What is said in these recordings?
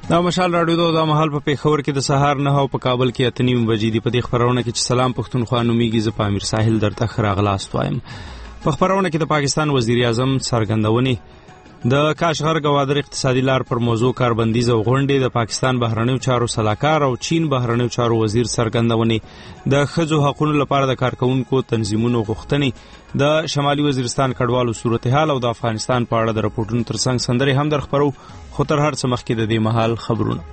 دا مشال راډیو د مهال په پیښور کې د سهار 9 او په کابل کې 8:30 بجې دی. په دې خبرونه کې چې سلام پښتونخوا نومیږي، زه په امیر ساحل درته خراغلاست وایم. په خبرونه کې د پاکستان وزیر اعظم څرګندونې د کاشغر گوادر اقتصادي لار پر موضوع کاربندیز او غونډې، د پاکستان بهرنیو چارو سلاکار او چین بهرنیو چارو وزیر څرګندونې، د ښځو حقوقو لپاره د کارکونکو تنظیمونو غوښتنې، د شمالي وزیرستان کډوالو صورتحال او د افغانستان په اړه د راپورټونو ترڅنګ سندرې هم درخبرو. خو تر هر څه مخکې د دې مهال خبرونه.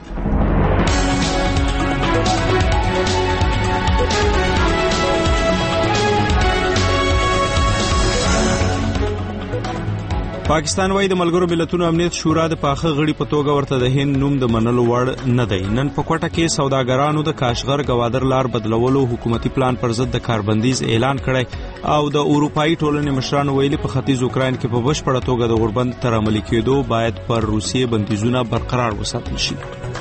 پاکستان وايي د ملګرو ملتونو امنیت شورا د پاخه غړي په توګه ورته د هند نوم د منلو وړ نه دی. نن په کوټه کې سوداګرانو د کاشغر گوادر لار بدلولو حکومتي پلان پر ضد د کاربندیز اعلان کړی او د اروپאי ټولنې مشرانو ویلي په ختیځ اوکراین کې په بشپړه توګه د غوربند تر عملي کېدو باید پر روسیې بندیزونه برقرار وساتل شي.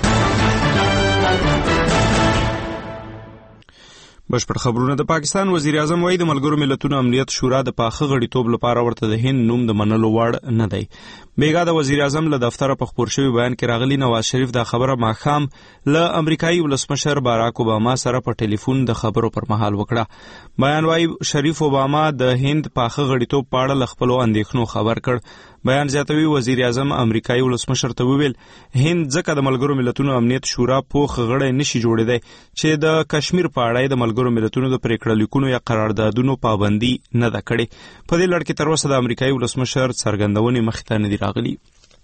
بشپړ خبرونه. د پاکستان وزیر اعظم وايي د ملګرو ملتونو امنیت شورا د پاخه غړیتوب لپاره ورته د هند نوم د منلو وړ نه دی. بیګا د وزیر اعظم له دفتره په خبر شوی بیان کې راغلی نواز شریف دا خبره ماښام له امریکایي ولسمشر باراک اوباما سره په ټلیفون د خبرو پر مهال وکړه. بیان وايي شریف اوباما د هند پاخه غړیتوب په اړه له خپلو اندېښنو خبر کړ. بیان زیاتوي وزیر اعظم امریکایي ولسمشر ته وویل هند ځکه د ملګرو ملتونو امنیت شورا پوخ غړی نشي جوړیدای چې د کشمیر په اړه د ملګرو ملتونو د پریکړه لیکونو یا قراردادونو پابندي نه ده کړې. په دې لړ کې تر اوسه د امریکایي ولسمشر څرګندونې مخې ته نه دي راغلي.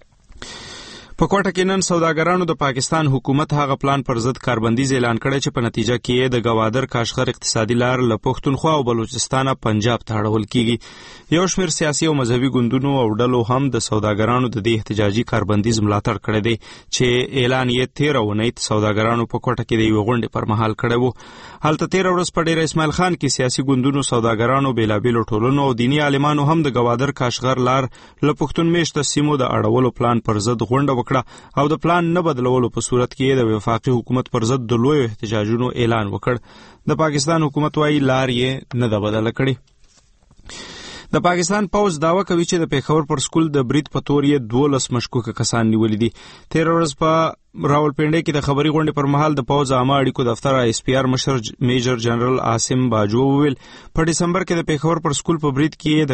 په کوټه کې نن سوداګرانو د پاکستان حکومت هغه پلان پر ضد کاربندیز اعلان کړی چې په نتیجه کې د گوادر کاشغر اقتصادي لار له پښتونخوا او بلوچستان پنجاب ته اړول کیږي. یو شمېر سیاسي او مذهبي ګوندونو او ډلو هم د سوداګرانو د دې احتجاجي کاربندیز ملاتړ کړی دی چې اعلان یې 13 اونۍ سوداګرانو په کوټه کې د یوې غونډې پر مهال کړی وو. هلته 13 ورځ په ډیر اسماعیل خان کې سیاسي ګوندونو، سوداګرانو، بیلابیلو ټولنو او دینی عالمانو هم د گوادر کاشغر لار له پښتون میشته سیمو د اړولو پلان پر ضد غونډه وکړه او د پلان نه بدلولو په صورت کې د وفاقي حکومت پر ضد د لویو احتجاجونو اعلان وکړ. د پاکستان حکومت وايي لار یې نه ده بدله کړې. د پاکستان پوز داوا کوي چې د پیښور پر سکول د برید په تور یې 12 مشکوکه کسان نیولي دي. 13 ورځ په راولپنډي کې د خبري غونډې پر مهال د پوز عامه اړیکو دفتر ISPR مشر میجر جنرال عاصم باجو وویل په دسمبر کې د پیښور پر سکول په برید کې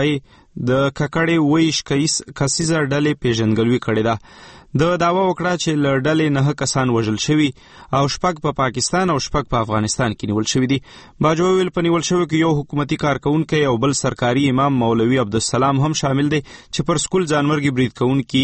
د ککړې ویش کسیزه ډلې پیژندګلوي کړې ده. د داوا وکړه چې له ډلې 9 کسان وژل شوي او 6 په پاکستان او 6 په افغانستان کې نیول شوي دي. باجو ویل په نیول شوي کې یو حکومتي کارکونکی او بل سرکاري امام مولوي عبدالسلام هم شامل دی چې پر سکول ځانمرګي برید کوونکي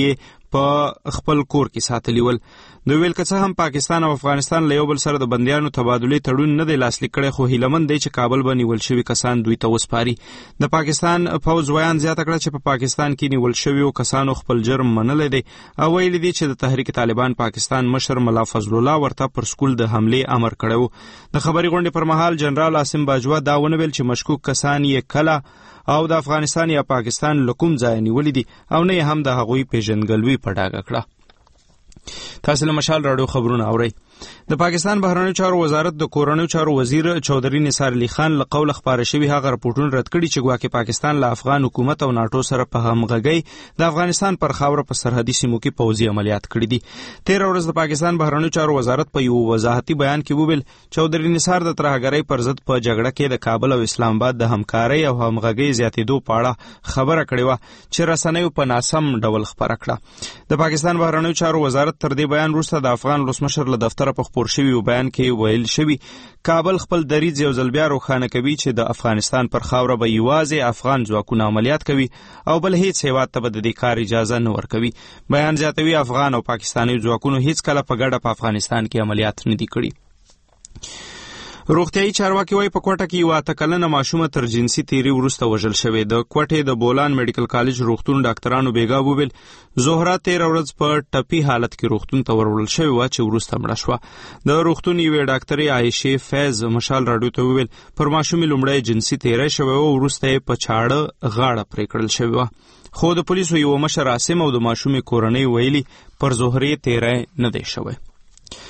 په خپل کور کې ساتلی ول. دوی ویل که څه هم پاکستان او افغانستان له یو بل سره د بندیانو تبادلې تړون نه دی لاسلیک کړی، خو هیلهمند دی چې کابل به نیول شوي کسان دوی ته وسپاري. د پاکستان پوز ویان زیاته کړه چې په پاکستان کې نیول شویو کسانو خپل جرم منلی دی او ویلي دی چې د تحریک طالبان پاکستان مشر ملا فضل الله ورته پر سکول د حملې امر کړی و. د خبري غونډې پر مهال جنرال عاصم باجوا دا ونه ویل چې مشکوک کسان یې کله او د افغانستان یا پاکستان لکوم ځای نیولې دي او نه هم د هغوی پیژندګلوي په ډاګه کړه. تاسو له مشال راډیو خبرونه اورئ. د پاکستان بهرنیو چارو وزارت د کورنیو چارو وزیر چودھری نثار علي خان له قوله خبره شوی هغه راپورټونه رد کړي چې ګواکې پاکستان له افغان حکومت او ناتو سره په همغږۍ د افغانستان پر خاوره په سرحدي سیمو کې پوځي عملیات کړي دي. 13 ورځ د پاکستان بهرنیو چارو وزارت په یو وضاحتي بیان کې وویل چودھری نثار د ترهګرۍ پر ضد په جګړه کې د کابل او اسلام آباد د همکارۍ او همغږۍ زیاتېدو په اړه خبره کړې وه چې رسنیو په ناسم ډول خبره کړه. د پاکستان بهرنیو چارو وزارت تر دې بیان وروسته د افغان ولسمشر له دفتره په خپور شوي بیان کې ویل شوی کابل خپل دریځ یو ځل بیا روښانه کوي چې د افغانستان پر خاوره به یوازې افغان ځواکونه عملیات کوي او بل هیڅ هیواد ته به د دې کار اجازه نه ورکوي. بیان زیاتوي افغان او پاکستاني ځواکونو هیڅ کله په ګډه په افغانستان کې عملیات نه دي کړي. روغتیايي چارواکي وايي په کوټه کې یو 8 کلنه ماشومه تر جنسي تیری وروسته وژل شوې. د کوټې د بولان میډیکل کالج روغتون ډاکټرانو بیګا وویل زهره 13 ورځ په ټپي حالت کې روغتون ته وروړل شوې وه چې وروسته مړه شوه. د روغتون یوې ډاکټرې عایشې فیض مشال راډیو ته وویل پر ماشومې لومړی جنسي تیری شوی و، وروسته یې په چاړه غاړه پرې کړل شوې وه، خو د پولیسو یو مشر عاصم او د ماشومې کورنۍ ویلي پر زهرې تیری نه دی شوی.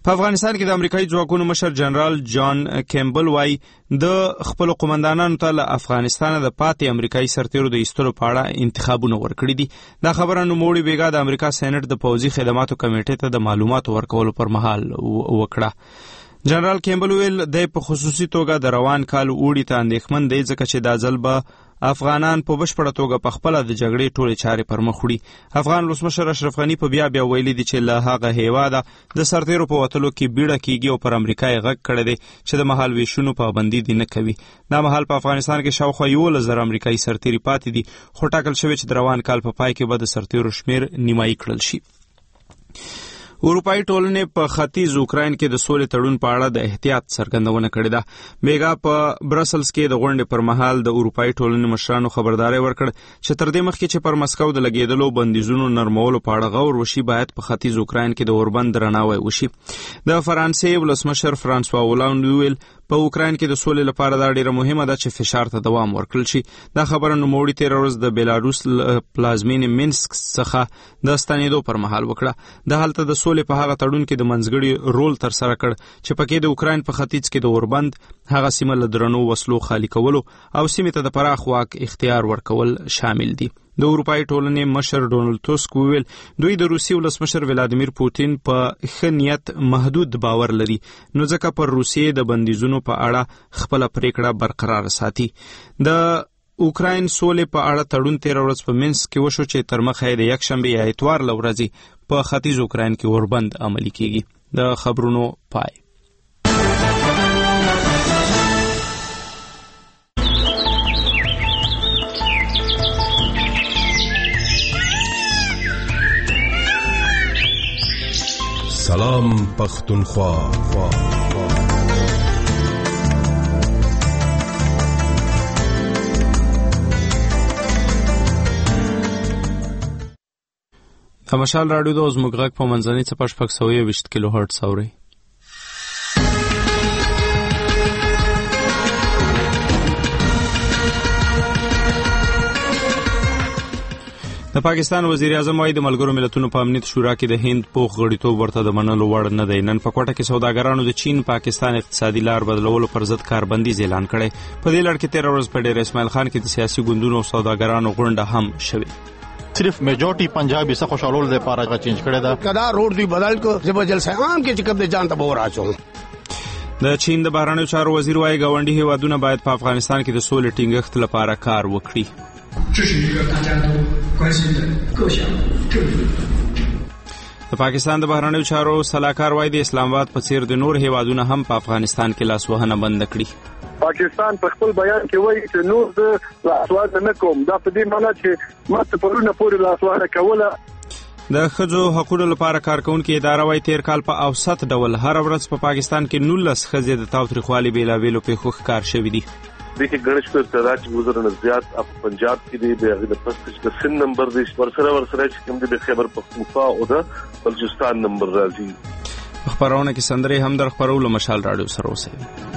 په افغانستان کې د امریکایي ځواکونو مشر جنرال جان کیمبل وايي د خپل قومندانانو ته له افغانستان د پاتې امریکایي سرتیرو د ایستلو په اړه انتخابونه ورکړي دي. دا خبره نوموړي بیګا د امریکا سېنات د پوځي خدماتو کمیټې ته د معلوماتو ورکولو پر مهال وکړه. جنرال کیمبل ویل د په خصوصي توګه د روان کال اوړي ته اندېښمن دی ځکه چې دا ځل به افغانان په بشپړه توګه په خپله د جګړې ټولې چارې پر مخ وړي. افغان ولسمشر اشرف غني په بیا ویلي دي چې له هغه هیواده د سرتیرو په وتلو کې بیړه کیږي او پر امریکا یې غږ کړی دی چې د مهال ویشونو پابندي دي نه کوي. دا مهال په افغانستان کې شاوخوا 11,000 امریکایي سرتیري پاتې دي، خو ټاکل شوی چې د روان کال په پای کې به د سرتیرو شمیر نیمایي کړل شي. اروپایي ټولنې په ختیځ اوکراین کې د سولې تړون په اړه د احتیاط څرګندونه کړې ده. بیګا په برسلز کې د غونډې پر مهال د اروپایي ټولنې مشرانو خبرداري ورکړ چې تر دې مخکې چې پر مسکو د لګیدلو بندیزونو نرمولو په اړه غور وشي، باید په ختیځ اوکراین کې د اوربند درناوی وشي. د فرانسې ولسمشر فرانسوا هولاند ویل په اوکراین کې د سولې لپاره دا ډیره مهمه ده چې فشار ته دوام ورکړل شي. دا خبره نوموړي تیر ورځ د بیلاروس پلازمینې مینسک څخه د ستنېدو پر مهال وکړه. د هلته د سولې په هغه تړون کې د منځګړي رول تر سره کړ چې پکې د اوکراین په ختیځ کې د اوربند هغه سیمه له درنو وسلو خالی کولو او سیمې ته د پراخ واک اختیار ورکول شامل دي. د اروپایي ټولنې مشر ډونالد ټسک ویل دوی د روسي ولسمشر ولادیمیر پوتین په ښه نیت محدود باور لري، نو ځکه پر روسیې د بندیزونو په اړه خپله پریکړه برقرار ساتي. د اوکراین سولې په اړه تړون تیر ورځ په مینسک کې وشو چې تر مخه یې د یکشنبې یا اتوار له ورځې په ختیځ اوکراین کې اوربند عملي کیږي. د خبرونو پای. سلام پختونخوا. د مشال راډیو د زموږ غږ په منځنۍ څپه 620 کیلو هرټز اورئ. د پاکستان وزیر اعظم وايي د ملګرو ملتونو په امنیت شورا کې د هند پوخ غړیتوب ورته د منلو وړ نه دی. نن په کوټه کې سوداګرانو د چین پاکستان اقتصادي لار بدلولو پر ضد کاربندیز اعلان کړی. په دې لړ کې تیر ورځ په ډیر اسماعیل خان کې د سیاسي ګوندونو او سوداګرانو غونډه هم شوې. صرف میجورټي پنجاب یې خوشالول د پاره چینج کړی دا کدا روډ دی بدل کو زب جلسه عام کې چې کوم د جان ته بور راځو. د چین د بهرنیو چارو وزیر وايي ګاونډي هیوادونه باید په افغانستان کې د سولې ټینګښت لپاره کار وکړي. 这是一个大家都关心的各项政治。 د پاکستان د بهرنیو چارو سلاکار وايي د اسلام آباد په څیر د نور هیوادونه هم په افغانستان کې لاسوهنه بند کړي. پاکستان په خپل بیان کې وایي چې نور د لاسوهنه نه کوم، دا په دې معنی چې ماته پرونه پورې لاسوهنه کوله. د ښځو حقوقو لپاره کارکونکو اداره وايي تیر کال په اوسط ډول هر ورځ په پاکستان کې 19 ښځې د تاوتریخوالي بیلابیلو پیښو ښکار شوي دي. देखिए गणेश को تعداد چې گزارنه زیات په پنجاب کې دی د هغه د پسټ د سن نمبر د ورسره چې کوم د خبر پختونخوا او د بلوچستان نمبر راځي. خبرونه کې سندري هم در خبرولو مشال رادیو سره اوسه.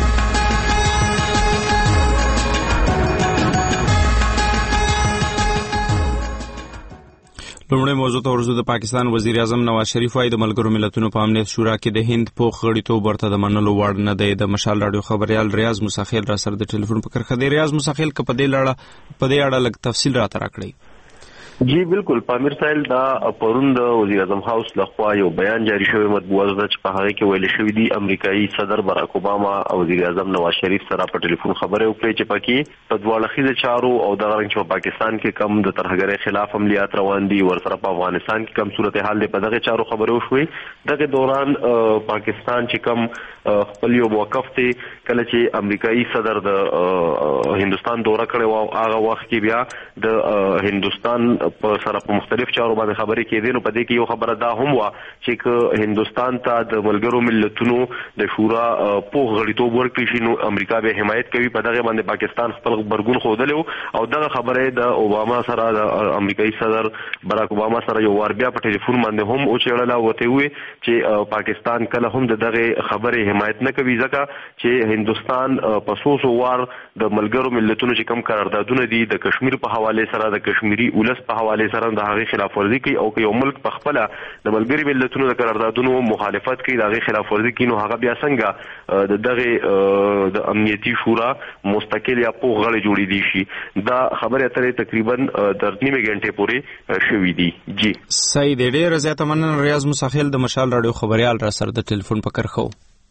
لومړی موضوع ته ورځو. د پاکستان وزیر اعظم نواز شریف وايي د ملګرو ملتونو په امنیت شورا کې د هند پوخ غړیتوب ورته د منلو وړ نه دی. د مشال رادیو خبريال ریاض مساخیل را سره د ټلیفون په کرخه دی. ریاض مساخیل په دې اړه لږ تفصیل را تراکړئ. جی بالکل پامیر سایل دا پرون د وزیر اعظم هاوس لخوا یو بیان جاری شوی مطبوعات چې په هغه کې ویل شوی دی امریکایي صدر باراک اوباما او وزیر اعظم نواز شریف سره په ټلیفون خبرې وکړې چې پکې په دواړه خیزه چارو او د غرنګ په پاکستان کې کم د ترهګرۍ خلاف عملیات روان دي، ورسره په افغانستان کې کم صورتحال دی، په دغه چارو خبرې وشوي. دغه دوران پاکستان چې کم خپل یو موقف ته کله چې امریکایي صدر د هندستان دوره کړې و، هغه وخت کې بیا د هندستان په سره په مختلف چارو باندې خبرې کېدې. نو په دې کې یو خبره دا هم و چې هندستان ته د ملګرو ملتونو د شورا پوخ غړیتوب ورکړي شي نو امریکا به حمایت کوي. په دغه باندې پاکستان خپل برګون خوده او دغه خبره د اوباما سره د امریکایي صدر باراک اوباما سره یو وار بیا په ټلیفون باندې هم او چېړله وته وي چې پاکستان کله هم دغه خبره حمایت نه کوي ځکه چې هندستان په سوسو وار د ملګرو ملتونو چې کم قراردادونه دي د کشمیر په حواله سره د کشمیری ولس په حواله سره د هغه خلاف ورزي کوي او که یو ملک په خپل د ملګری ملتونو د قراردادونو مخالفت کوي د هغه خلاف ورزي کوي نو هغه بیا څنګه دغه د امنیتي شورا مستقل یا په غړي جوړې دي شي دا خبره اترې تقریبا تر نیمه غنټه پورې شوې دي. جی صحیح دی. ډېر زیاته مننه ریاض مساخیل د مشال رادیو خبريال را سره د ټلیفون په کرخو.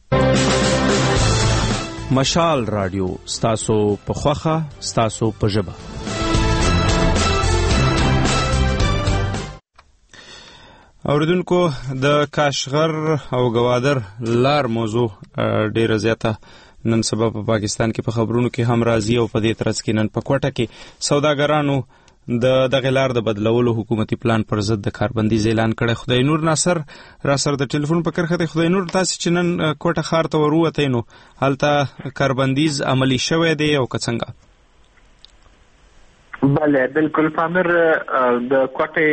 مشال رادیو ستاسو په خوخه ستاسو په ژبه. اوریدونکو د کاشغر او گوادر لار موضوع ډیره زیاته نن سبا په پاکستان کې په خبرونو کې هم راځي او په دې ترڅ کې نن په کوټه کې سوداګرانو د دغه لار د بدلولو حکومتي پلان پر ضد د کاربندیز اعلان کړی. خدای نور ناصر را سره د ټلیفون په کرخه دی. خدای نور تاسو چې نن کوټه ښار ته وروته نو هلته کاربندیز عملی شوی دی او که څنګه؟ بله بالکل پامر د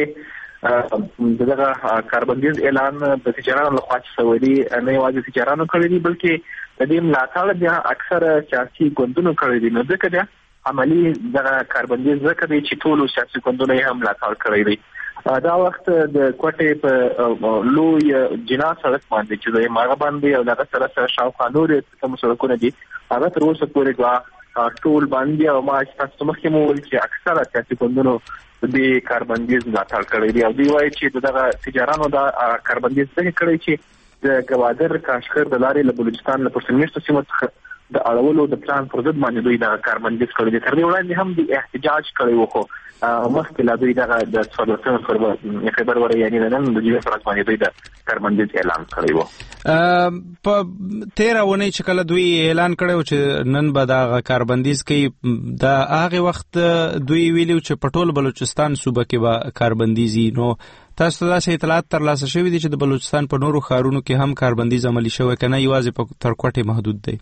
کوټه دغه کاربندیز اعلان د تجارانو لخوا شوی دی، نه یوازې تجارانو کړی دی بلکې د دې ملاتړ بیا اکثر سیاسي ګوندونو کړی دی. نو ځکه بیا عملی دغه کاربندیز ځکه دی چې ټولو سیاسي ګوندونو یې هم ملاتړ کړی دی. دا وخت د کوټې په لوی جنا سړک باندې چې د ماغه باندې او دغه سره شاوخوا نورې کوم سړکونه دي هغه تر اوسه پورې دا ټول باندې او ما تاسو مخکې مو ویل چې اکثره سیاسي ګوندونو د کاربندیز ملاتړ کړی دی او دوی وایي چې دغه تجارانو دا کاربندیز څنګه کړی چې د گوادر کاشغر د لارې له بلوچستان له پرسمیشت سیمو څخه د اړولو د پلان پر ضد باندې دوی د کاربندیز کړی دی. تر دې وړاندې هم د احتجاج کړی وو خو مخکې لا دوی دغه د څوارلسمې فبروري یعنی نن د جمعې پر ورځ باندې دوی د کاربندیز اعلان کړی وو. په 13 ونې چې کله دوی اعلان کړی چې نن به د کاربندیز کوي د هغه وخت دوی ویلو چې په ټول بلوچستان صوبه کې به کاربندیزي. نو تاسو ته دا اطلاعات ترلاسه شوي دي چې د بلوچستان په نورو ښارونو کې هم کاربندیز عملی شوی کنه یوازې په تر کوټې محدود دی؟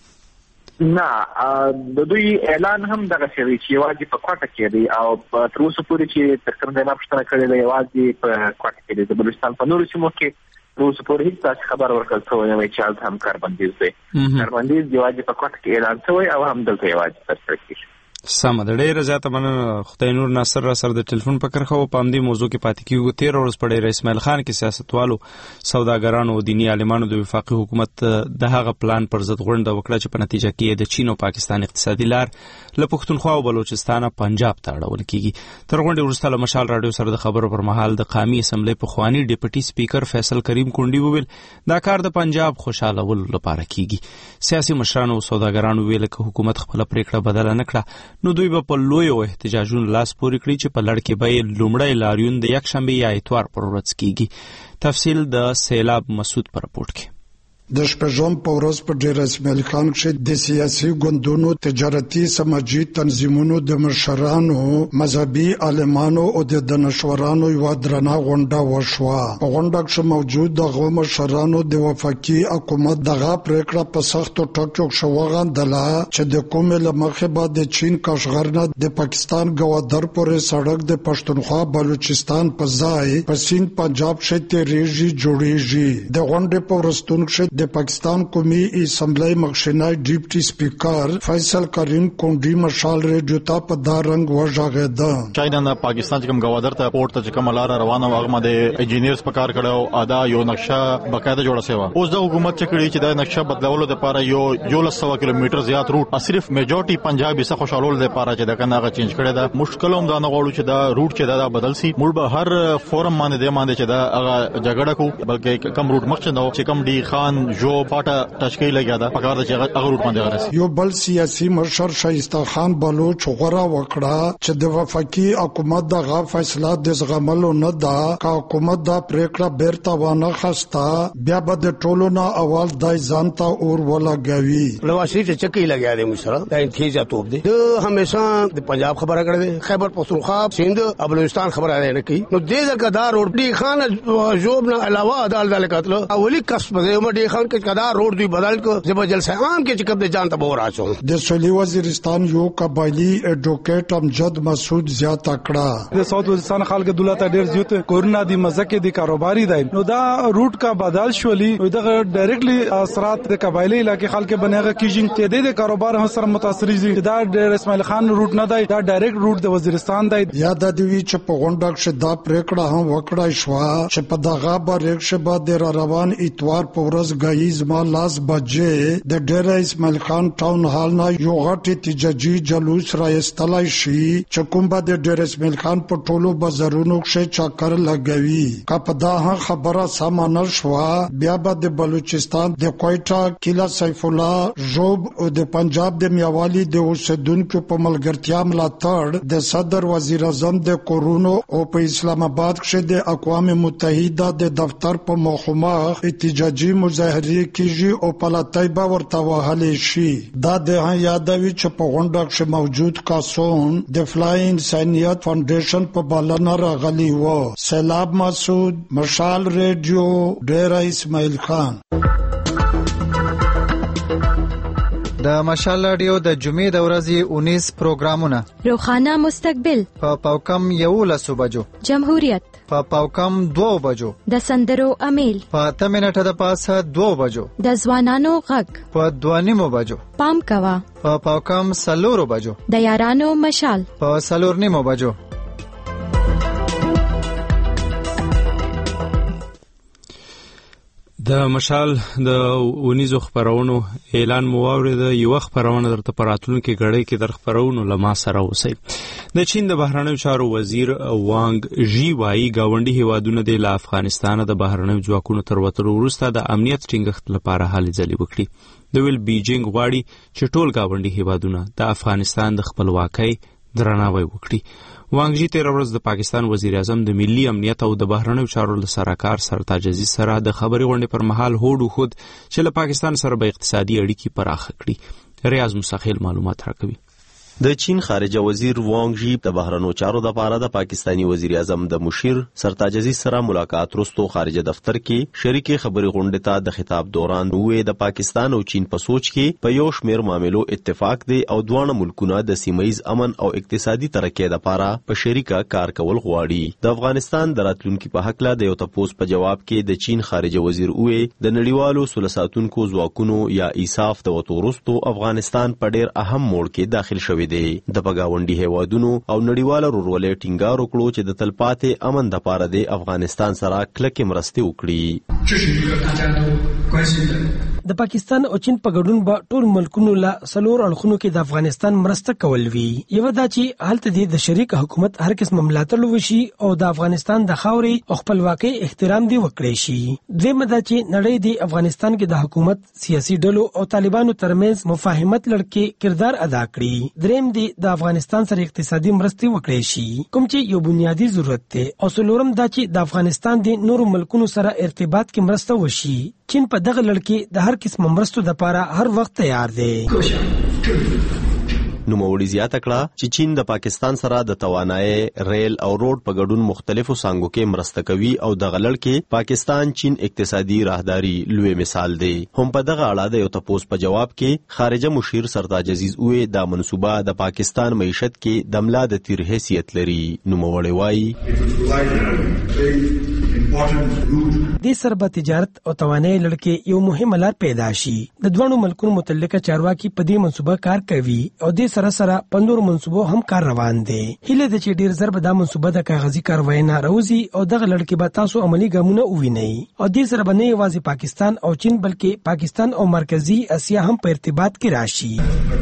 نه د دوی اعلان هم دغه شوی چې یوازې په کوټه کې دی او تر اوسه پورې چې تر کومه نه پښتنه کړې ده یوازې په کوټه کې دی. د بلوچستان په نورو سیمو کې تر اوسه پورې هیڅ تاسو خبر ورکړل شوی نه چې هم کاربندیز دی. کاربندیز یوازې په کوټه کې اعلان شوی او هم دلته یوازې ترسره کیږي. سمه ده. ډیره زیاته مننه. خدای نور ناصر را سره د ټلیفون په کرخه او په همدې موضوع کې پاتې کیږو. 13 ورځې په ډیر اسماعیل خان کې سیاستوالو سوداګرانو او دینی عالمانو د وفاقي حکومت د هغه پلان پر ضد غونډه وکړه چې په نتیجه کې د چین او پاکستان اقتصادي لار له پښتونخوا او بلوچستان پنجاب ته اړول کیږي. تر غونډې وروسته له مشال رادیو سره د خبرو پر مهال د قومي اسمبلی پخوانی ډیپټي سپیکر فیصل کریم کونډي وویل دا کار د پنجاب خوشالولو لپاره کیږي. سیاسي مشرانو او سوداګرانو ویل چې حکومت خپل پریکړه بدله نه کړه نو دوی به په لوی احتجاجونو لاس پورې کړي چې په لړ کې به لومړی لاریون د یکشنبه یا اتوار پر ورځ کیږي. تفصیل د سیلاب مسعود پر رپورټ کې. د شپږم په ورځ په ډیر اسماعیل خان کې د سیاسي ګوندونو تجارتي سماجی تنظیمونو د مشرانو مذهبي عالمانو او د دانشورانو یو درنه غونډه وشوه. په غونډه کې موجود د مشرانو د وفاقي حکومت دغه پریکړه په سختو ټکو شوغاندله چې د کومه لمخه بعد د چین کاشغر نه د پاکستان گوادر پورې سړک د پښتونخوا بلوچستان په ځای په سین پنجاب شته ریږي جوړیږي. د غونډې په ورستون د پاکستان قومي اسمبلی مخشنای ډیپټي سپیکر فیصل کریم کونډي مشال ریډیو ته په دا رنگ وژغېده. چاینا پاکستان کوم گوادر ته پورت ته کوم لار روانه واغمه د انجینیرز په کار کړو ادا یو نقشه بقاعده جوړه شوی. اوس د حکومت چې کړی چې دا نقشه بدلولو لپاره یو 100 کیلومتر زیات روټ صرف میجورټي پنجابي څخه خوشالول لپاره چې دا کنه غا چینج کړی دا مشکل هم دا نه غواړو چې دا روټ چې دا بدل سي. موږ به هر فورم باندې چې دا هغه جګړه کو بلکې کم روټ مخ نه چې کم ډي خان جو پاټه تشکیل لګیا دا پکار د چې هغه روټ باندې غرسي. یو بل سیاسي مشر شایسته خان بلوچ غوړه وکړه چې د وفاقي حکومت دغه فیصله د زغملو نه ده که حکومت دا پریکړه بیرته ونه خسته بیا به د ټولو نه اول دای ځان ته اور ولګوي. نواز شریف چې چکی لګیا دی مشره دا انتیزه توپ دی د همیشه د پنجاب خبره کړې خیبر پختونخوا سند او بلوچستان خبره نه کوي. نو دې ځکه دا روټي خان جوب نه علاوه عدالت له قتل اولی کس په دې خان کې کدا روډ دی بدل کو زب جلسه عام کې چکم دې جان ته بور راځو. د سولي وزیرستان یو قبایلی ایڈوکیټ امجد مسعود زیات کړه د ساوث وزیرستان خلک دولت ډیر زیات کورونا دی مزکه دی کاروباري دی نو دا روټ کا بدل شولي دغه ډایرکټلی اثرات د قبایلی علاقې خلک بنهغه کیږي چې د کاروبار هم سره متاثر دي. دا د اسماعیل خان روټ نه دی دا ډایرکټ روټ د وزیرستان دی. یاد دی چې په غونډه کې دا پریکړه هم وکړای شو چې په دغه بریک شبه د روان اتوار په ورځ غایز ما لاس بجې د ډیر اسماعیل خان ټاون هال نه یو غټ احتجاجي جلوس راایستلای شي چې کوم به د ډیر اسماعیل خان په ټولو بازارونو کې چکر لګوي. که دا خبره سامان شو بیا به د بلوچستان د کوټا کلا سیف الله جوب او د پنجاب د میاوالی د اوسیدونکو په ملګرتیا ملاتړ د صدر وزیر اعظم د کورونا او په اسلام آباد کې د اقوام متحده د دفتر په مخامخ احتجاجي مظاهره کیږي او په لاتایبه ورته وهل شي. دا د یادوي چې په غونډه کې موجود کاسون د فلای انسانیت فاونډیشن په بلنه راغلي و. سیلاب مسعود مشال ریډیو ډیر اسماعیل خان. د مشال رادیو د جمعې د ورځې 19 پروګرامونه روخانه مستقبل په پاوکم 11 بجو جمهوریت په پاوکم 2 بجو د سندرو امیل په 8 منټه د پاسه 2 بجو د ځوانانو غږ په 2:30 بجو پام کوا په پاوکم 4 بجو د یارانو مشال په 4:30 بجو. د مشال د اونیزو خبرونو اعلان مو واورید. یو خبرونه درته پراتلونکو غړې کې در خبرونو لما سره اوسئ. د چین د بهرنیو چارو وزیر وانګ ژی وایي گاونډي هیوادونه د افغانستان د بهرنیو ځواکونو تر وتلو وروسته د امنیت ټینګښت لپاره هلې ځلې وکړي. د ویل بیجینګ غواړي چې ټول گاونډي هیوادونه د افغانستان د خپلواکۍ درناوی وکړي. وانګ ژی تیر ورځ د پاکستان وزیر اعظم د ملي امنیت او د بهرنیو چارو سرکار سرتاج عزیز سره د خبري غونډې پر مهال هوډ خود چې له پاکستان سره به اقتصادي اړیکې پراخ کړي. ریاض مساخیل معلومات راکوي. د چین خارجه وزیر وانګ ژی د بهرنیو چارو د لپاره د پاکستانی وزیر اعظم د مشیر سرتاج عزیز سره ملاقات وروسته خارجه دفتر کې شریکي خبري غونډې ته د خطاب دوران وې د پاکستان او چین په سوچ کې په یو شمېر معاملو اتفاق دی او دوه ملکونه د سیمایي امن او اقتصادي ترقۍ لپاره په شریکه کار کول غواړي. د افغانستان د راتلونکو په حق له د یو تپوس په جواب کې د چین خارجه وزیر وې د نړیوالو سولې ساتونکو ځواکونو یا ایساف د وتورستو افغانستان په ډېر اهم موړ کې داخل شوی دی. د پګاونډي هیوادونو او نړیوالو رورولې ټینګار وکړو چې د تلپاتې امن د لپاره د افغانستان سره کلکې مرستې وکړي. د پاکستان او چین په ګډون به ټول ملکونو له سلور اړخونو کې د افغانستان مرسته کول وی. یو دا چې هلته د شریک حکومت هر قسم ملاتړ وشي او د افغانستان د خاورې او خپلواکۍ احترام دی وکړي شي. دویم دا چې نړۍ د افغانستان کې د حکومت سیاسي ډلو او طالبانو ترمنځ مفاهمت لړکې کردار ادا کړي. دریم د افغانستان سره اقتصادي مرستې وکړي شي کوم چې یو بنیادی ضرورت دی. او څلورم دا چې د افغانستان د نورو ملکونو سره ارتباط کې مرسته وشي. چین په دغه لړکې د هر قسم مرستو لپاره هر وخت تیار دی. نوموړي زیاته کړه چې چین د پاکستان سره د توانایي ریل او روډ په ګډون مختلفو څانګو کې مرسته کوي او د غلړ کې پاکستان چین اقتصادي راهداري لوی مثال دی. هم په دغه اړه د یو تپوس په جواب کې خارجه مشیر سرتاج عزیز وې د منصوبه د پاکستان معیشت کې د ملا د تیر حیثیت لري. نوموړي وایي د سربه تجارت او توانایي لړکې یو مهم لار پیدا شي. د دوه ملکونو متعلقه چارواکي په دې منصوبه کار کوي او د سره په نورو منصوبو هم کار روان دي. هیله ده چې ډیر زر به دا منصوبه د کاغذي کاروای نه راوځي او دغه لړکې به تاسو عملی ګامونه ووینئ او د سره به نه یوازې پاکستان او چین بلکې پاکستان او مرکزی اسیا هم په ارتباط کې راشي.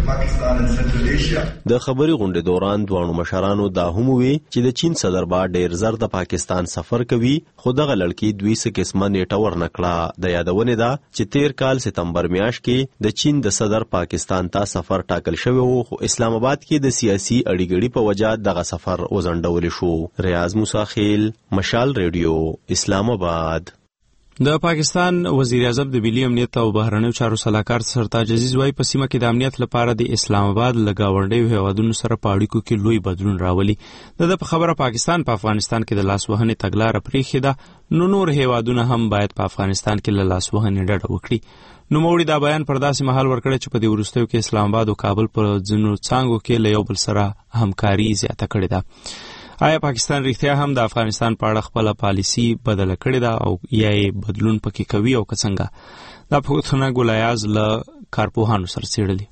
د خبري غونډې دوران دوه مشرانو دا هم وی چې د چین صدر با ډیر زر د پاکستان سفر کوي خو دغه لړکې دوی څه قسمه نیټه ورنکړه. د یادونه ده چې تیر کال سپتمبر میاشت کې د چین د صدر پاکستان ته سفر ټاکل شوی و خو اسلام آباد کې د سیاسي اړیګړې په وجه دغه سفر وزندول شو. ریاض مساخیل مشال ریډیو اسلام آباد. د پاکستان وزیر اعظم د ملي امنیت او بهرنیو چارو سلاکار سرتاج عزیز وايي په سیمه کې د امنیت لپاره د اسلام آباد له گاونډیو هیوادونو سره په اړیکو کې لوی بدلون راولي. د په خبره پاکستان په افغانستان کې د لاسوهنې تګلارې پرېښې ده، نو نور هیوادونه هم باید په افغانستان کې له لاسوهنې ډډه وکړي. نوموړي دا بیان پر داسې مهال ورکړی چې په دې وروستیو کې اسلام آباد او کابل په ځینو څانګو کې له یو بل سره همکاري زیاته کړې ده. آیا پاکستان رښتیا هم د افغانستان په اړه خپله پالیسي بدله کړې ده او یا یې بدلون پکې کوي او که څنګه؟ دا پوښتنه ګلایاز له کارپوهانو سره څېړلې.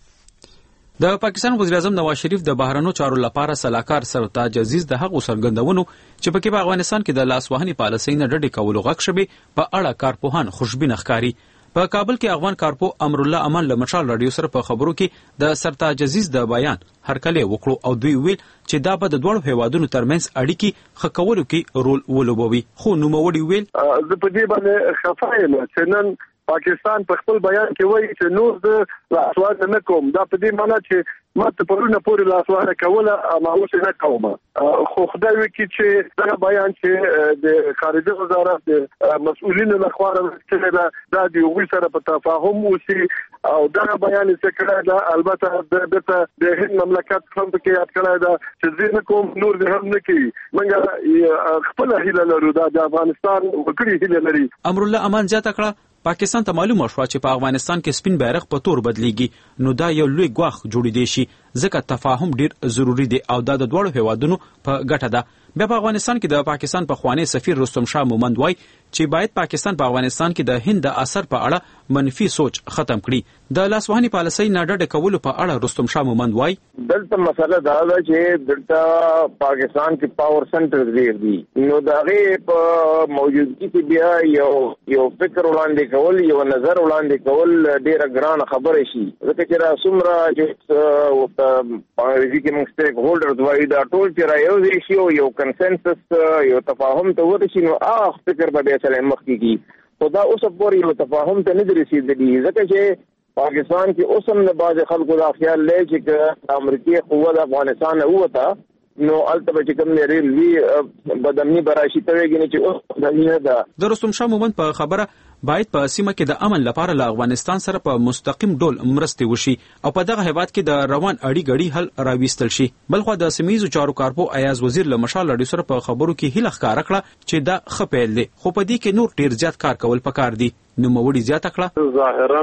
د پاکستان وزیر اعظم نواز شریف د بهرنیو چارو لپاره سلاکار سرتاج عزیز د هغو څرګندونو چې پکې په افغانستان کې د لاسوهنې پالیسۍ نه ډډې کولو غږ شوی په اړه کارپوهان خوشبین ښکاري. په کابل کې افغان کارپو امرالله امان له مشال رادیو سره په خبرو کې د سرتاج عزیز د بیان هرکلی وکړو او دوی ویل چې دا به د دوړو هیوادونو ترمنځ اړیکې ښه کولو کې رول ولوبوي. خو نوموړي ویل زه په دې باندې خفه یم چې نن پاکستان په خپل بیان کې وایي چې نور د لاسوهنه نه کوم. دا په دې معنی چې ماته پرونه پورې لاسوهنه کوله ما اوس نه کوم. خو خدای وکړي چې دا بیان چې د خارجه وزارت د مسؤلینو لخوا راځي دا د یو سره په تفاهم وسی او دا بیان چې کړه دا البته د هند مملکت هم کې یاد کړه دا چې زه نه کوم نور دې هم نه کوي. موږ خپل هیله لرو د افغانستان وکړي هیله لري. امرالله امان زیاته کړه پاکستان ته معلومه شوه چې په افغانستان کې سپین بیرغ په تور بدلیږي، نو دا یو لوی ګواښ جوړېدی شي ځکه تفاهم ډیر ضروری دی او دا د دوړو هیوادونو په ګټه ده. بیا په افغانستان کې د پاکستان پخوانی سفیر رستم شاه مومند وایي چې باید پاکستان په افغانستان کې د هند د اثر په اړه منفي سوچ ختم کړي. د لاسوهنې پالیسۍ نه ډډه کولو په اړه رستم شاه مومند وایي دلته مسله دا ده چې دلته پاکستان کې پاور سنټر ډیر دي، نو د هغې په موجودګي کې بیا یو فکر وړاندې کول، یو نظر وړاندې کول ډیره ګرانه خبره شي ځکه چې را څومره چې په انګریزي کې موږ سټیک هولډرز وایي دا ټول چې را یو ځای شي او یو کنسنسس یو تفاهم ته ورسي نو فکر به بیا سره مخکې کېږي. خو دا اوس پورې یو تفاهم ته نه دي رسېدلي ځکه چې پاکستان کې اوس هم د بعضې خلکو دا خیال دی چې که امریکایي قوه د افغانستان نه ووته نو هلته به چې کوم ریلوي بدامني به راشي ته ویږي چې اوس بدامني نه ده. د رستم شاه مومند په خبره باید په سیمه کې د امن لپاره له افغانستان سره په مستقیم ډول مرستې وشي او په دغه هیواد کې د روان اړیګړي حل راویستل شي. بلخو د سیمهیزو چارو کارپو ایاز وزیر له مشال رادیو سره په خبرو کې هیله ښکاره کړه چې دا ښه پیل دی، خو په دې کې نور ډیر زیات کار کول پکار دي. نوموړي زیاته کړه ظاهرا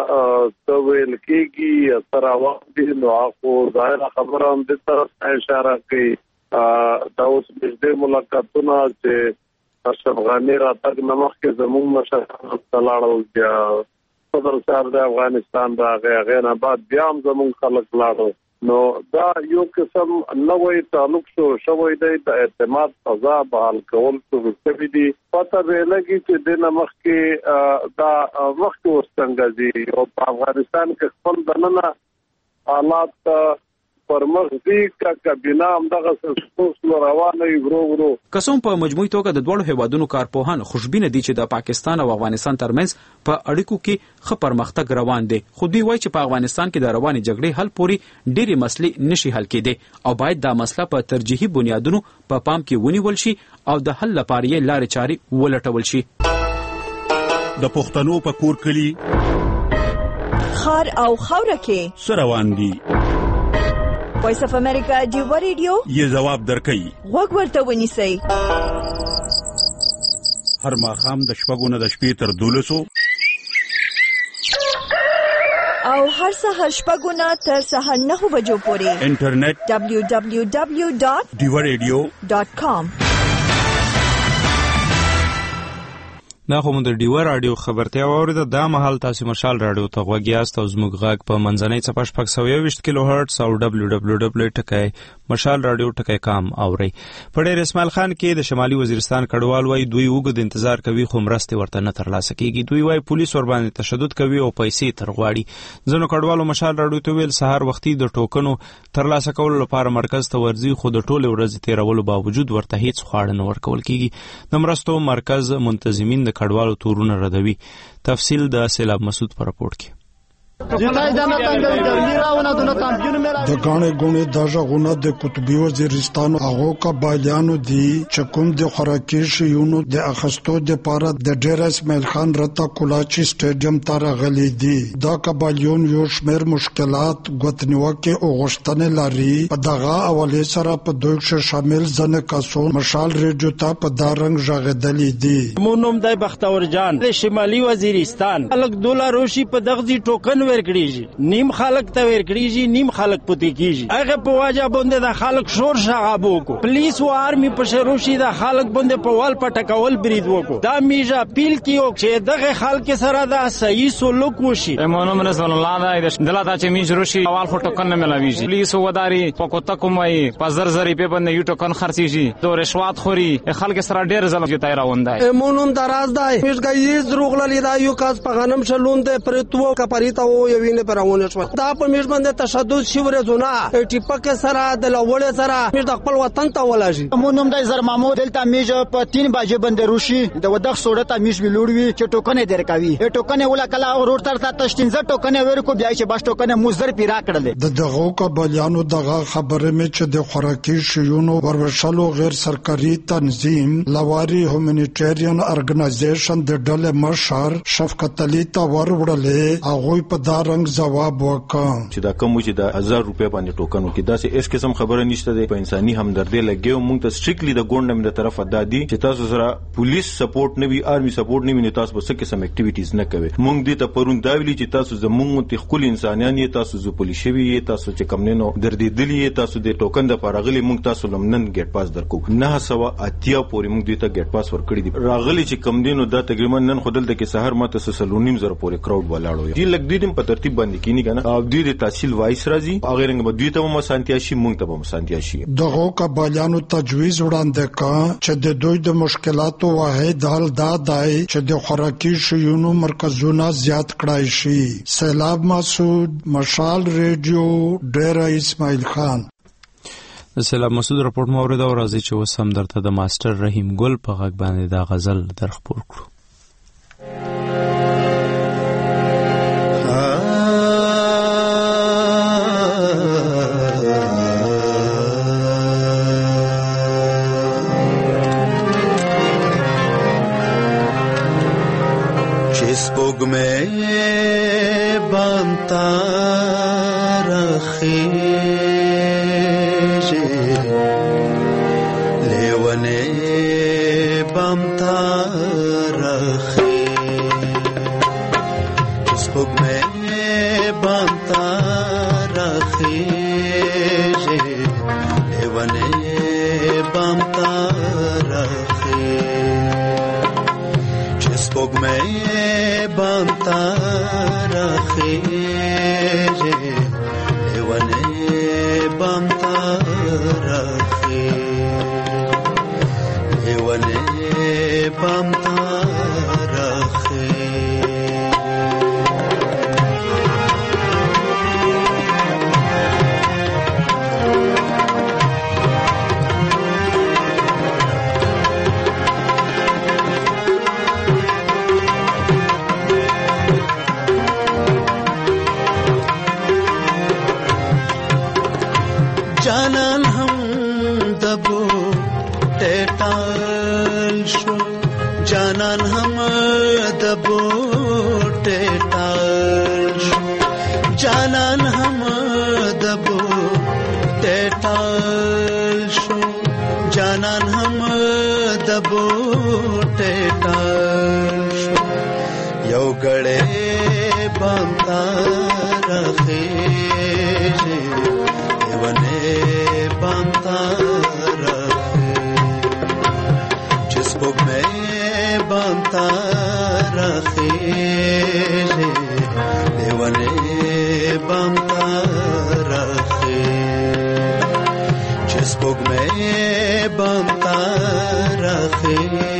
څه ویل کېږي اثر عوام دي نو خو ظاهره خبره هم دې طرف اشاره کوي. دا اوس نږدې ملاقاتونه چې اشرف غني راتګ نه مخکې زموږ مشران ته لاړل، بیا صدر صاحب د افغانستان راغی، هغې نه بعد بیا هم زموږ خلک لاړل. نو دا یو قسم نوی تعلق شوی دی د اعتماد فضا بحال کول شوي دي. پته به لګي چې دې نه مخکې دا مخکې اوس څنګه دي او په افغانستان کې خپل دننه حالات پرمخ دي که بنا همدغه څه روانه وي ورو. قسم په مجموعي توګه د دوړو هیوادونو کارپوهان خوشبینه دي چې د پاکستان او افغانستان ترمنځ په اړیکو کې ښه پرمختګ روان دی. خو دوی وایي چې په افغانستان کې د روانې جګړې حل پورې ډېرې مسلې نشي حل کېدی او باید دا مسله په ترجیحي بنیادونو په پام کې ونیول شي او د حل لپاره یې لارې چارې ولټول شي. د پښتنو په کور کلي خار او خاوره کې څه روان دي؟ وایس اف امریکا ډیو ریډیو یې ځواب درکوي. غوږ ورته ونیسئ. هر ماښام د 6 نه د شپې تر 12 او هر سهار 6 نه تر سهار 9 بجو پورې انټرنیټ www.diwaradio.com. دا خو مو د ډیوه راډیو خبرتیا واورېده. دا مهال تاسو مشال راډیو ته غوږ یاست او زموږ غږ په منځنۍ څپه 621 کیلو هرتز او www.mashalradio.com اورئ. په ډېر اسماعیل خان کې د شمالي وزیرستان کډوال وایي دوی اوږد انتظار کوي خو مرستې ورته نه ترلاسه کېږي. دوی وایي پولیس ورباندې تشدد کوي او پیسې ترغواړي. ځینو کډوالو مشال راډیو ته ویل سهار وختي د ټوکنو ترلاسه کولو لپاره مرکز ته ورځي خو د ټولې ورځې تېرولو باوجود ورته هیڅ خواړه نه ورکول کېږي. د مرستو مرکز منتظمین د کډوالو تورونه ردوي. تفصیل د سیلاب مسعود په راپورټ کې. د غاڼې ګونې د ژغونه د قطبي وزیرستان هغه قبایلیانو دي چې کوم د خوراکي شیونو د اخستو د پاره د ډیر اسماعیل خان رتا کولاچی سټیډیم ته راغلي دي. دا قبایلیون یو شمېر مشکلات غوښتنیوکه او غوښتنې لري. په دغه اولې سره په دوی شامل ځنه کسان مشال ریډیو ته په دارنګ ژغېدلې دي. مونوم دای بختور جان د شمالي وزیرستان خلک $2 شي په دغه ټوکن ورکړي، نیم خلک ته ورکړي، نیم خلک پته کیږي. هغه په واجب باندې د خلک شور شغابو کو پولیس او آرمي په شروشي د خلک باندې په وال پټکول برید وکړو. دا میجا پیل کیو چې دغه خلک سره دا صحیح سلوک وشي. مونوم رسول الله دا دلته چې میج روشي وال ټوکن نه ملاويږي. پولیس وداري پکوته کومای په زر په باندې یو ټوکن خرڅيږي. د رشوت خوري خلک سره ډېر ظلم کوي راوندای. مونوم دراز دای میشګي زروغللی دا یو کاس په غنم شلون ده پرتو کپریتا و یوینه پرونه شو. دا په میش باندې تشدد شوره زونه ټیپک سره د لوړ سره میش د خپل وطن ته ولاشي. مونوم دای زر محمود دلته میج په 3 بجې باندې روشي د ودغ سوړه میش ویلوړوي چې ټوکنه درکوي. ټوکنه ولا کلا ورور تر ته تشتینځه ټوکنه ورکو بیا چې باش ټوکنه مزر پیرا کړل. د دغه قبایلیانو دغه خبره مې چې د خوراکي شیونو ورشلو غیر سرکاري تنظیم لواري هومانیټریان ارګنایزیشن د ډلې مشر شفقت علي ته وروړلې. هغه په دارنګ جواب وکړ چې دا کوم چې د 1000 روپیا باندې ټوکن وکي دا سه اس قسم خبره نشته ده. په انساني همدردی لګیو مونږ ته سټریکټلی د ګوندم د طرف دادي چې تاسو سره پولیس سپورټ نه وي، آرمي سپورټ نه وي، نو تاسو به څه قسم اکټیویټیز نه کوي. مونږ دې ته پرون دا ویلي چې تاسو زموږ ته خپل انسانيان یې، تاسو زو پولیس وي، تاسو چې کم نه نو دردېدلی، تاسو د ټوکن د پارغلي مونږ تاسو لمنن ګټ پاس درکو. 980 پورې مونږ دې ته ګټ پاس ورکړي دي. راغلي چې کم دینو دا تقریبا نن خدل د کې سحر ماته سلونیم زره پورې کراود ولاړو. دې لګ دې په ترتیب باندې کینی کنه او دې تحصیل وایس راځي هغه رنګ به دوی ته مو سانتیا شي، مونږ ته به سانتیا شي. دغه قبایلیانو تجویز وړاندې کا چې د دوی د مشکلاتو واحد حل دا دی چې د خوراکي شیونو مرکزونه زیات کړای شي. سیلاب مسعود، مشال ریډیو، ډیره اسماعیل خان. سلام مسعود رپورټ مو اورید او راځي چې وسم درته د ماستر رحیم ګل په غږ باندې دا غزل درخپور کړو. स्पुग में बनता रखे लेवने बनता रखे स्पुग में बनता रखे लेवने बनता रखे स्पुग में बनता रखे लेवने बनता रखे लेवने बनता रखे जानन हम दबो टेटाल शो जानन हम दबो टेटाल शो जानन हम दबो टेटाल शो जानन हम दबो टेटाल शो यो गड़े बनता रखे वने बनता रखे जिसको मैं बनता रखे वने बनता रखे जिसको मैं बनता रखे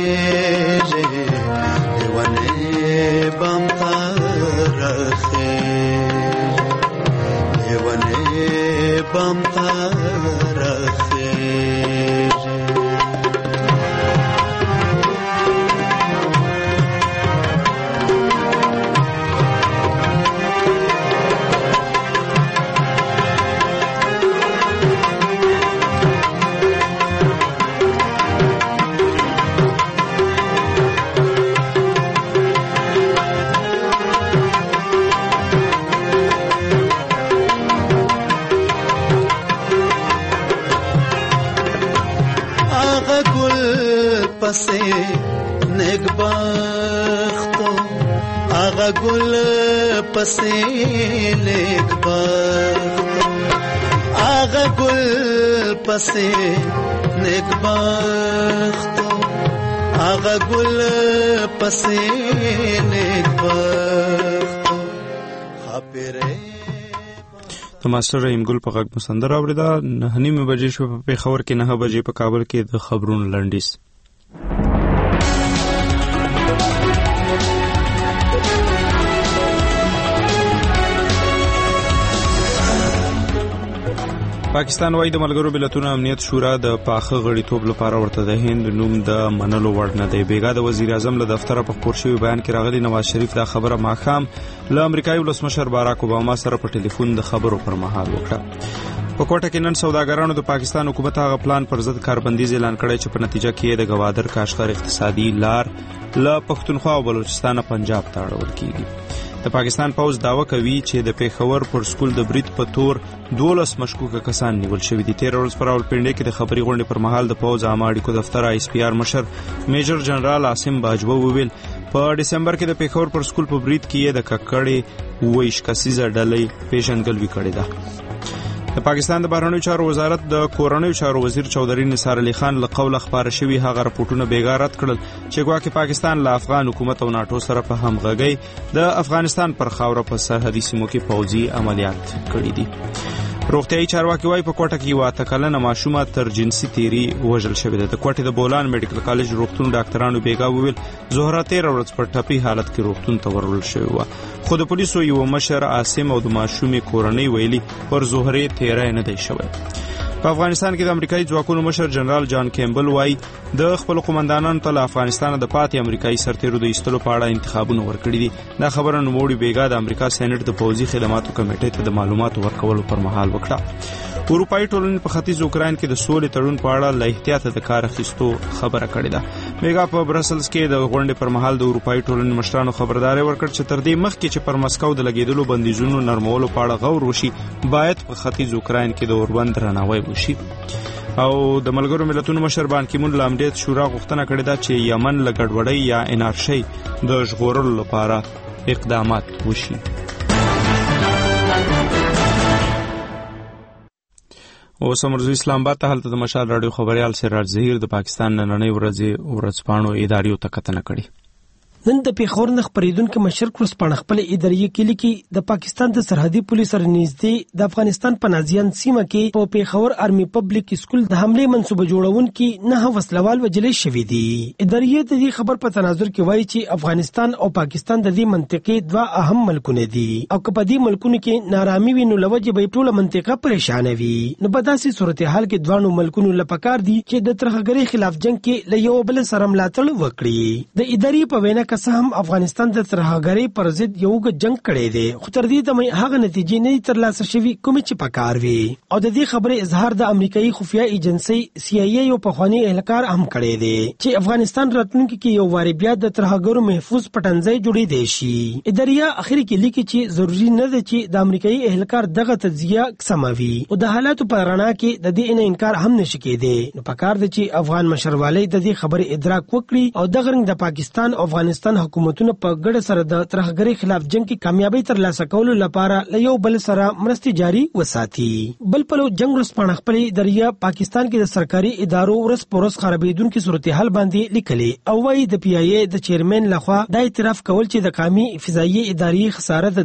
वने बनता रखे वने बनता रखे پسې نګبختو هغه ګل پسې نګبختو هغه ګل پسې نګبختو هغه ګل پسې نګبختو خاپره د ماستر رحیم ګل په غږ مسندر اوریدا 9:30 بجې شو په پیښور کې 9 بجې په کابل کې د خبرونو لنډیس. پاکستان وايي د ملګرو ملتونو امنیت شورا د پاخه غړیتوب لپاره ورته د هند نوم د منلو وړ نه دی. بیګا د وزیر اعظم له دفتره په خبر شوی بیان کې راغلی نواز شریف دا خبره ماښام له امریکایي ولسمشر باراک اوباما سره په ټلیفون د خبرو پر مهال وکړه. په کوټه کې نن سوداګرانو د پاکستان حکومت هغه پلان پر ضد کاربندیز اعلان کړی چې په نتیجه کې د گوادر کاشغر اقتصادي لار له پښتونخوا او بلوچستان پنجاب ته اړول کیږي. د پاکستان پوز داوا کوي چې د پیښور پر سکول د برید په تور 12 مشکوکه کسان نیول شوي دي. 13 ورځې پر راولپنډي کې د خبري غونډې پر مهال د پوز عامه اړیکو دفتر ISPR مشر میجر جنرال عاصم باجوه وویل په دسمبر کې د پیښور پر سکول په برید کې د ککړې 22 کسیزه ډلې پیژندګلوي کړې ده. د پاکستان د بهرنیو چارو وزارت د کورنیو چارو وزیر چودري نثار علي خان له قوله خبره شوی هغه راپورټونه بیګا رد کړل چې ګواکې پاکستان له افغان حکومت او ناتو سره په همغږۍ د افغانستان پر خاوره په سرحدي سیمو کې پوځي عملیات کړي دي. روغتيایي چارواکي وايي په کوټه کې یو اتکلنه ماشومه تر جنسي تیری وژل شوې ده. د کوټې د بولان میډیکل کالج روغتون ډاکټرانو بیګا وویل زهره 13 ورځې په ټپي حالت کې روغتون ته ورول شوی و. خو د پولیسو یو مشر عاصم او د ماشومې کورنۍ ویلي پر زهره 13 نه دی شوی. په افغانستان کې د امریکایي ځواکونو مشر جنرال جان کیمبل وايي د خپل قومندانانو ته له افغانستان د پاتې امریکایي سرتیرو د ایستلو په اړه انتخابونه ورکړي دي. دا خبره نوموړي بیګا د امریکا سېنات د پوځي خدماتو کمیټې ته د معلوماتو ورکولو پر مهال وکړه. اروپایي ټولنې په ختیځ اوکراین کې د سولې تړون په اړه له احتیاط د کار اخیستو خبره کړې ده. بیګا په برسلز کې د غونډې پر مهال د اروپایي ټولنې مشرانو خبرداري ورکړ چې تر دې مخکې چې پر مسکو د لګیدلو بندیزونو نرمولو په اړه غور وشي باید په ختیځ اوکراین کې د اوربند درناوی وشي. او د ملګرو ملتونو مشر بان کی مون له امنیت شورا غوښتنه کړې ده چې یمن له ګډوډۍ یا انارشۍ د ژغورلو لپاره اقدامات وشي. او سمرزو اسلام آباد ته هلته د مشال رادیو خبريال سراج ظهیر د پاکستان نننۍ ورځپاڼو اداریو ته کتنه کړې. نن د پیښور نه خبرېدونکو مشرک ورځپاڼه خپل اداري کلی کې د پاکستان د سرحدي پولیس سره نږدې د افغانستان په نازیان سیمه کې په پیښور آرمي پبلک سکول د حمله منسوبه جوړونکو 9 وسلوال وجلې شوې دي. اداري د دې خبر په تناظر کې وایي چې افغانستان او پاکستان د دې منطقې دوه اهم ملکونه دي او که په دې ملکونو کې نارامي وي نو لوجه به ټوله منطقه پریشان وي. نو په داسې صورتحال کې دوه ملکونو لپاره دي چې د ترهګرۍ خلاف جنگ کې له یو بل سره ملاتړ وکړي. د اداري په وینا که هم افغانستان د ترهګرۍ پر ضد یو جنگ کړی دی خو تر دې دمه هغه نتیجې نه ترلاسه شوي کومې چې پکار وي. او د دې خبرې اظهار د امریکایي خفیه ایجنسی CIA یو پخوانی اهلکار هم کړی دی چې افغانستان راتلونکي کې یو واری بیا د ترهګرو محفوظ پټنځای جوړې دی شي. اداریا اخر کې لیکي چې ضروری نه ده چې د امریکایي اهلکار دغه تجزیه سموي او د حالاتو په رڼا کې د دې نه انکار هم نشي کېدی. نو پکار دی چې افغان مشروالی د دې خبرې ادراک وکړي او د غرنګ د پاکستان او افغانستان حکومتونو په ګډه سره د ترهګرۍ خلاف جنگ کې کامیابی ترلاسه کولو لپاره له یو بل سره مرستې جاري وساتي. بل په جنگ ورځپاڼه خپل دریا پاکستان کې د سرکاري ادارو ورځ پر ورځ خرابېدونکو صورتحال باندې لیکلي او وايي د PIA د چیرمن لخوا د اعتراف کول چې د قومي فضائیه ادارې خساره د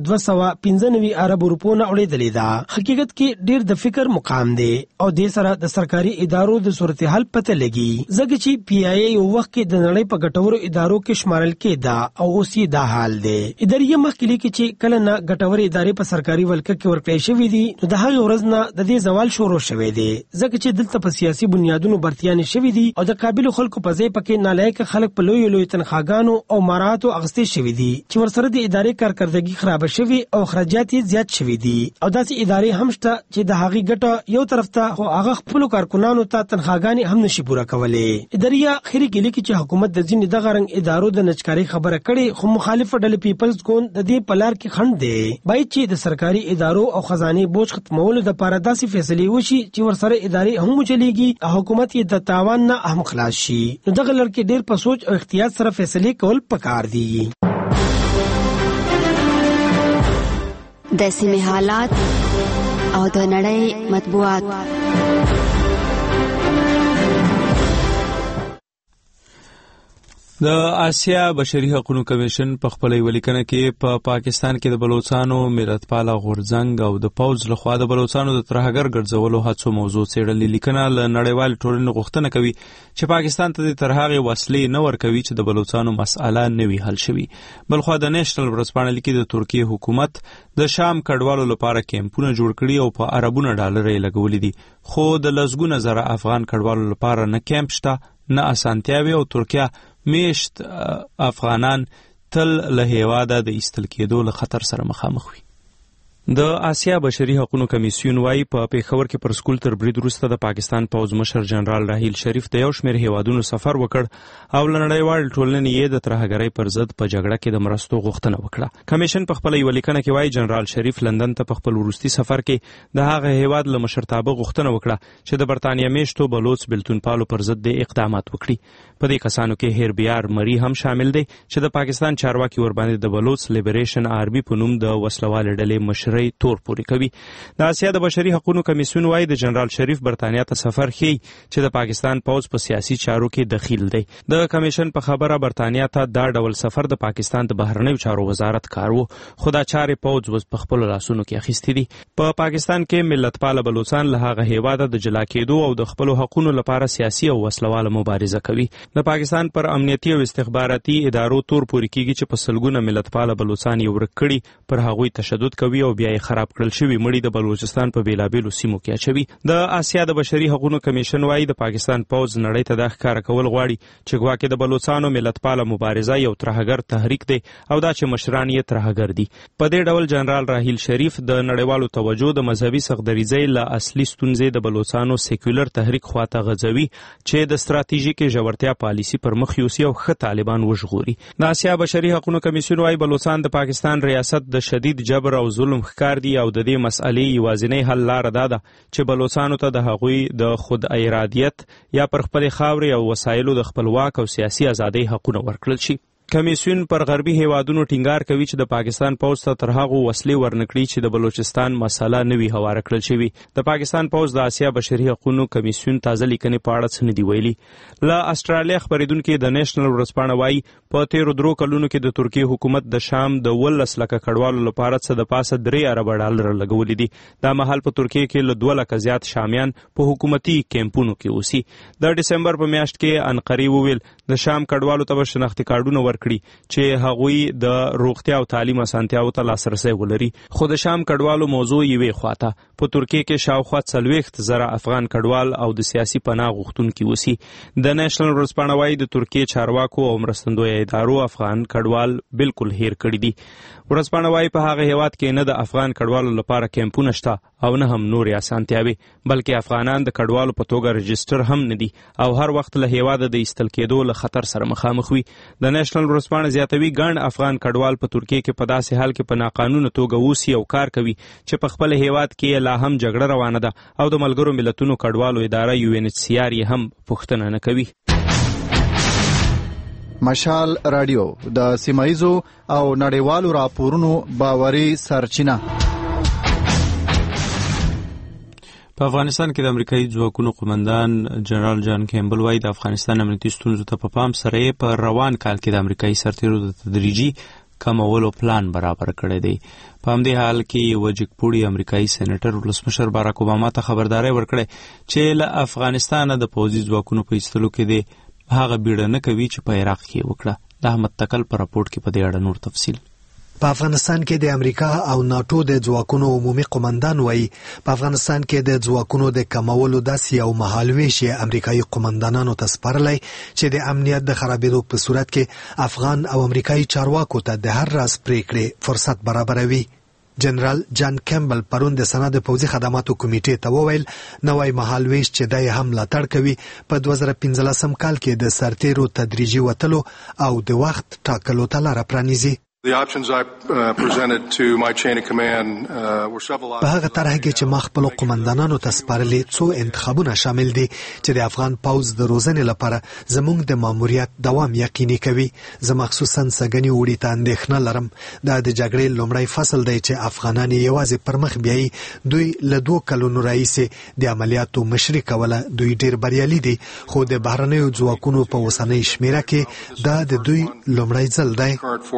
295 ارب روپو نه اړېدلې ده. حقیقت کې ډېر د فکر مقام دی او د سره د سرکاري ادارو د صورتحال پته لګي ځکه چې PIA یو وخت کې د نړۍ په ګټورو ادارو کې شمارل کېده او اوس یې دا حال دی. اداري مخکلي کې چې کله نه ګټورې ادارې په سرکاري ولکه کې ورکړې شوې دي نو د هغه ورځ نه د دې زوال شروع شوې دی ځکه چې دلته په سیاسي بنیادونو برتیانې شوې دي او د قابل خلکو په ځای پکې نالایق خلک په لوی لوی تنخواګانو او مراتو اغستې شوې دي چې ورسره د ادارې کارکردګي خراب شوې او اخراجات یې زیات شوې دي او داسې ادارې هم شته چې د هغې ګټه یو طرف ته خو هغه خپل کارکونانو ته تنخواګانې هم نشي پوره کولای. اداري خیری کې لیکي چې حکومت د ځینې دغه رنګ ادارو د نچکاري سرکاري خبره کړي خو مخالف ډلې پیپلز ګوند د دې پلار کې خند دی باید چې د سرکاري ادارو او خزانه بوج ختمولو د لپاره داسې فیصلې وشي چې ورسره ادارې هم چلیږي او حکومت یې د تاوان نه هم خلاص شي. نو دغه لړ کې ډېر په سوچ او احتیاط سره فیصلې کول پکار دي. د سیمې حالات او د نړۍ مطبوعات. د آسیا بشري حقوقو کمیشن په خپل ولیکنه کې په پاکستان کې د بلوچستانو ملتپاله غورځنګ او د پوز لخوا د بلوچستانو د ترهګر ګرځولو هڅو موضوع څېړلې. لیکنه له نړیوال ټولنې غوښتنه کوي چې پاکستان ته د ترهغې وسلې نه ورکوي چې د بلوچستانو مسأله نه وي حل شوي. بلخوا د نېشنل ورځپاڼه لیکي د ترکیه حکومت د شام کډوالو لپاره کیمپونه جوړ کړي او په اربونه ډالر یې لګولي دي، خو د لسګونه زره افغان کډوالو لپاره نه کیمپ شته نه اسانتیاوي او ترکیه میشت افغانان تل له هیواده د ایستل کېدو له خطر سره مخامخ وي. د آسیا بشري حقوقو کمیسیون وايي په پیښور کې پر سکول تر برید وروسته د پاکستان پوز مشر جنرال راحیل شریف د یو شمېر هیوادونو سفر وکړ او له نړیوال ټولنې یې د ترهګرۍ پر ضد په جګړه کې د مرستو غوښتنه وکړه. کمیشن په خپل یوه لیکنه کې وايي جنرال شریف لندن ته په خپل وروستي سفر کې د هغه هیواد له مشرتابه غوښتنه وکړه چې د برتانیا میشتو بلوچ بلتونپالو پر ضد د اقدامات وکړي. په دې کسانو کې هیربیار مری هم شامل دی چې د پاکستان چارواکي ورباندې د بلوچ لیبریشن آرمي په نوم د وسلوال ډلې مشر تور پوري کوي. د آسیا د بشري حقوقو کمیسیون وايي د جنرال شریف برتانیا ته سفر ښیي چې د پاکستان پوز په سیاسي چارو کې دخیل دی. د کمیشن په خبره برتانیا ته دا ډول سفر د پاکستان د بهرنیو چارو وزارت کار وو، خو دا چارې پوز په خپل لاسونو کې اخیستې دي. په پاکستان کې ملتپاله بلوچستان له هغه هیواده د جلا کېدو او د خپل حقوقو لپاره سیاسي او وسلواله مبارزه کوي. د پاکستان پر امنیتي او استخباراتي ادارو تور پوري کیږي چې په سلګونه ملتپاله بلوچستان یې ورک کړي، پر هغوی تشدد کوي او بیا یې خراب کړل شوي مړي د بلوچستان په بیلابیلو سیمو کې اچوي. د آسیا د بشري حقوقو کمیشن وايي د پاکستان پوز نړۍ ته دا ښکاره کول غواړي چې ګواکې د بلوچستانو ملتپاله مبارزه یو ترهګر تحریک دی او دا چې مشران یې ترهګر دي. په دې ډول جنرال راحیل شریف د نړیوالو توجه د مذهبي سخدریزۍ له اصلي ستونزې د بلوچستانو سیکولر تحریک خواته غځوي چې د ستراتیژیکې ژورتیا پالیسي پر مخ یوسي او ښه طالبان وژغوري. د آسیا بشري حقوقو کمیسیون وايي بلوچستان د پاکستان ریاست د شدید جبر او ظلم ښکار دی او د دې مسئلې یوازینی حل لاره دا ده چې بلوچستانو ته د هغوی د خود ارادیت یا پر خپل خاورې او وسایلو د خپلواک او سیاسي ازادۍ حقونه ورکړل شي. کمیسیون پر غربي هیوادونو ټینګار کوي چې د پاکستان پوز ته تر هغو وسلې ورنکړي چې د بلوچستان مسله نه وي هواره کړل شوي. د پاکستان پوز د آسیا بشري حقوقو کمیسیون تازه لیکنې په اړه څه نه دي ویلي. له استرالیا خبریدونکي د نېشنل ورځپاڼه وايي په تیرو 3 کلونو کې د ترکیه حکومت د شام د 12 لکه کډوالو لپاره څه د پاسه 3 ارب ډالر لګولي دي. دا مهال په ترکیه کې له 2 لکه زیات شامیان په حکومتي کیمپونو کې اوسي. د ډسمبر په میاشت کې انقرې وویل د شام کډوالو ته شناختي کارډونه ورکړي چې هغوی د روغتیا او تعلیم اسانتیاو ته لاسرسی ولري. خو د شام کډوالو موضوع یوې خواته په ترکیه کې شاوخوا 40,000 افغان کډوال او د سیاسي پناه غوښتونکي اوسي. د نېشنل ورځپاڼه وايي د ترکیه چارواکو او مرستندویه ادارو افغان کډوال بالکل هیر کړي دي. ورځپاڼه وايي په هغه هیواد کې نه د افغان کډوالو لپاره کیمپونه شته او نه هم نورې اسانتیاوي، بلکې افغانان د کډوالو په توګه رجسټر هم نه دي او هر وخت له هیواده د ایستل کېدو له خطر سره مخامخ وي. د نېشنل ورځپاڼه زیاتوي ګڼ افغان کډوال په ترکیه کې په داسې حال کې په ناقانونه توګه اوسي او کار کوي چې په خپل هیواد کې لا هم جګړه روانه ده او د ملګرو ملتونو کډوالو اداره UNHCR یې هم پوښتنه نه کوي. مشال رادیو د سیمایزو او نړیوالو راپورونو باوري سرچینه. په افغانستان کې د امریکایي ځواکونو قومندان جنرال جان کیمبل وايي د افغانستان امنیتي ستونزو ته په پام سره یې په روان کال کې د امریکایي سرتیرو د تدریجي کمولو پلان برابر کړی دی. په همدې حال کې یو جګپوړي امریکایي سېنیټر ولسمشر باراک اوباما ته خبرداری ورکړی چې له افغانستانه د پوځي ځواکونو په ایستلو کې دی هغه بیړه نه کوي چې په عراق کې وکړه. د احمد تکل په راپورټ کې په دې اړه نور تفصیل. په افغانستان کې د امریکا او ناتو د ځواکونو عمومي قومندان وایي په افغانستان کې د ځواکونو د کمولو داسې یو مهالویش امریکایي قومندانانو ته سپارلی چې د امنیت د خرابېدو په صورت کې افغان او امریکایي چارواکو ته د هر راز پریکړې فرصت برابروي. جنرال جان کیمبل پرون د سنا د پوځي خدماتو کمیټې ته وویل نوای مهالويش چې دای هم ملاتړ کوي په 2015 کال کې د سرتیرو تدریجي وتلو او د وخت ټاکلو ته لار پرانیزي. په هغه طرح کې چې ما خپل قومندانانو ته سپارلې څو انتخابونه شامل دي چې د افغان پوځ د روزنې لپاره زموږ د ماموریت دوام یقیني کوي. زه مخصوصا سګنی وړي ته اندېښنه لرم. دا د جګړې لومړی فصل دی چې افغانان یوازې پر مخ بیایي. دوی له 2 کلونو راهیسې د عملیاتو مشري کوله. دوی ډیر بریالي دي خو د بهرنیو ځواکونو په اوسنۍ شمیره کې دا د دوی لومړی ځل دی.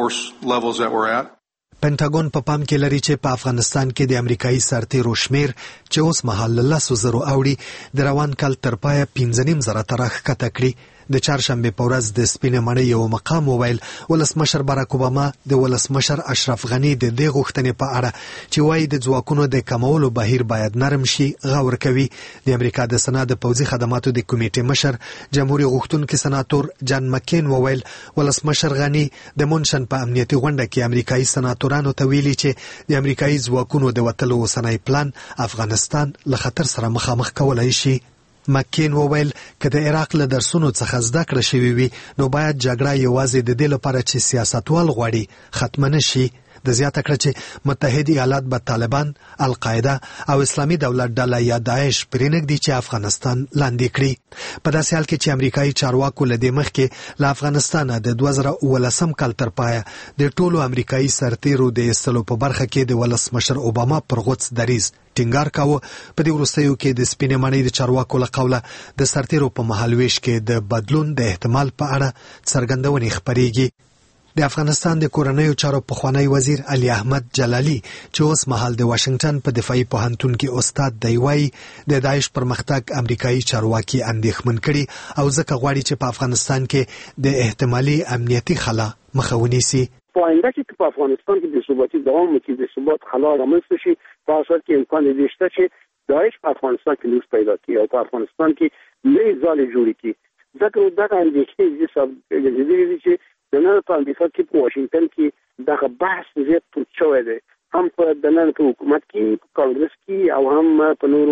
پینټاګون په پام کې لري چې په افغانستان کې د امریکایي سرتیرو شمیر چې اوس مهال 100,000 اوړي د روان کال تر پایه 15,000 ته راښکته کړي. د چهارشنبه په ورځ د سپینې مړۍ یو مقام وویل ولسمشر باراک اوباما د ولسمشر اشرف غنی د دې غوښتنې په اړه چې وايي د ځواکونو د کمولو بهیر باید نرم شي غور کوي. د امریکا د سنا د پوځي خدماتو د کمیټې مشر جمهوریت غوښتونکي سناتور جان مکین وویل ولسمشر غنی د مونشن په امنیتي غونډه کې امریکایي سناتورانو ته ویلي چې د امریکایي ځواکونو د وتلو اوسنۍ پلان افغانستان له خطر سره مخامخ کولای شي. مکین وویل که د عراق له درسونو څخه زده کړه شوې وي نو باید جګړه یوازې د دې لپاره چې سیاستوال غواړي ختم نه شي. د زیاته کړه چې متحده ایالات به طالبان، القاعده او اسلامي دولت ډله یا داعش پرېنږدي چې افغانستان لاندې کړي. په داسې حال کې چې امریکایي چارواکو له دې مخکې له افغانستانه د 2019 کال تر پایه د ټولو امریکایي سرتیرو د ایستلو په برخه کې د ولسمشر اوباما پر غوڅ دریځ ټینګار کاوه. په دې وروستیو کې د سپینې مړۍ د چارواکو له قوله د سرتیرو په مهالويش کې د بدلون د احتمال په اړه څرګندونې خپرېږي. د افغانستان د کورنیو چارو پخوانی وزیر علي احمد جلالي چې اوس مهال د واشنگټن په دفاعي پوهنتون کې استاد دی وايي د داعش پرمختګ امریکایي چارواکي اندېښمن کړي او ځکه غواړي چې په افغانستان کې د احتمالي امنیتي خلا مخه ونیسي. په آینده کې په افغانستان کې د ثباتي دوام کې د ثبات خلا رامنځته شي. په اساس کې امکان دی چې داعش په افغانستان کې لوس پیدا کړي او په افغانستان کې لوی ځالې جوړې کړي. ځکه دا اندېښنې چې د نن په امریکا کې په واشنگټن کې دغه بحث زیات توت شوی دی، هم په د نن په حکومت کې، په کانګرس کې او هم په نورو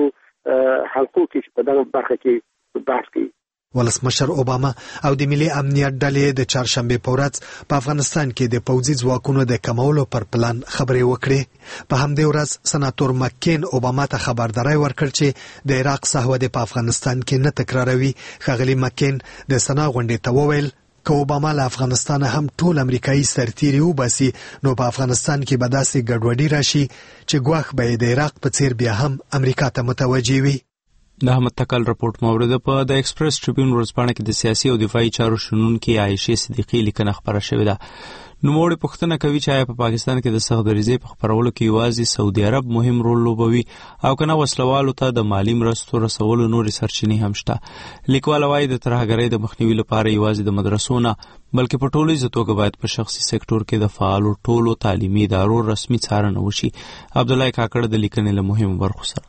حلقو کې په دغه برخه کې بحث کوي. ولسمشر اوباما او د ملي امنیت ډلې د چهارشنبه په ورځ په افغانستان کې د پوځي ځواکونو د کمولو پر پلان خبرې وکړې. په همدې ورځ سناتور مکین اوباما ته خبرداري ورکړ چې د عراق صحوه په افغانستان کې نه تکراروي. ښاغلي مکین د سنا غونډې ته وویل که اوباما له افغانستان هم ټول امریکایي سرتیري وباسي نو په افغانستان کې به داسې ګډوډي راشي چې ګواښ به د عراق په څیر بیا هم امریکا ته متوجه وي. د احمد تکل رپورټ مورد په د ایکسپریس ټریبیون ورځپاڼه کې د سیاسي او دفاعي چارو شنونکي عائشه صدیقی لیکنه خبره شوې ده. نوموړی پوښتنه کوي چې آیا په پاکستان کې د سخت دریځۍ په خپرولو کې یوازې سعودي عرب مهم رول لوبوي او کنه وسلوالو ته د مالی مرستو رسولو نورې سرچینې هم شته. لیکوال وايي د ترهګرۍ د مخنیوي لپاره یوازې د مدرسو نه بلکې په ټولیزه توګه باید په شخصي سکتور کې د فعالو ټولو تعلیمي ادارو رسمي څارنه وشي. عبدالله کاکړ د لیکنې له مهمو برخو سره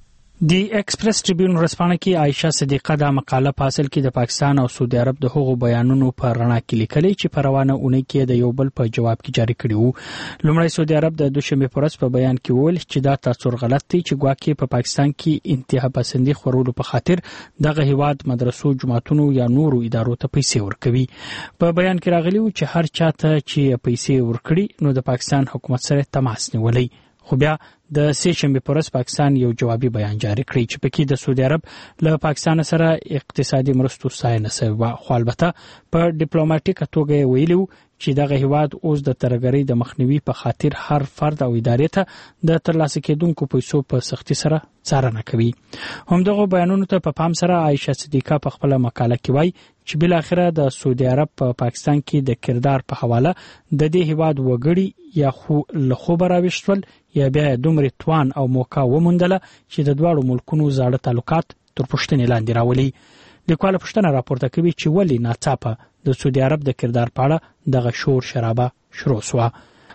دی ایکسپریس ټریبیون ورځپاڼه کې عائشه صدیقه دا مقاله په اصل کې د پاکستان او سعودي عرب د هغو بیانونو په رڼا کې لیکلې چې په روانه اونۍ کې د یو بل په جواب کې جاری کړي وو. لومړی سعودي عرب د دوشنبه په ورځ په بیان کې وویل چې دا تاسو غلط دي چې ګواکې په پاکستان کې انتها پسندي خورولو په خاطر دغه هیواد مدرسو، جماعتونو یا نورو ادارو ته پیسې ورکوي. په بیان کې راغلی و چې هر چاته چې پیسې ورکړي نو د پاکستان حکومت سره تماس نیولې. خو بیا د سه شنبه پر ورځ پاکستان یو جوابي بیان جاری کړی چې پکې د سعودي عرب له پاکستان سره اقتصادي مرستو ستاینه شوی، خو البته په ډیپلوماټیکه توګه ویلو چې دغه هیواد اوس د ترهګرۍ د مخنیوي په خاطر هر فرد او ادارې ته د ترلاسه کېدونکو پیسو په سختي سره څارنه کوي. همدغه بیانونو ته په پام سره عائشه صدیقه په خپل مقاله کې وایي چې بل اخره د سعودي عرب په پاکستان کې د کردار په حواله د دې هیواد وګړي یا خو له خوبه راوښتل یا بیا دومره توان او موقع وموندله چې د دواړو ملکونو زاړه تعلقات تر پوښتنې لاندې راولي. لیکواله پوښتنه راپورته کوي چې ولې ناڅاپه د سعودي عرب د کردار په اړه دغه شور شرابه شروع شوه.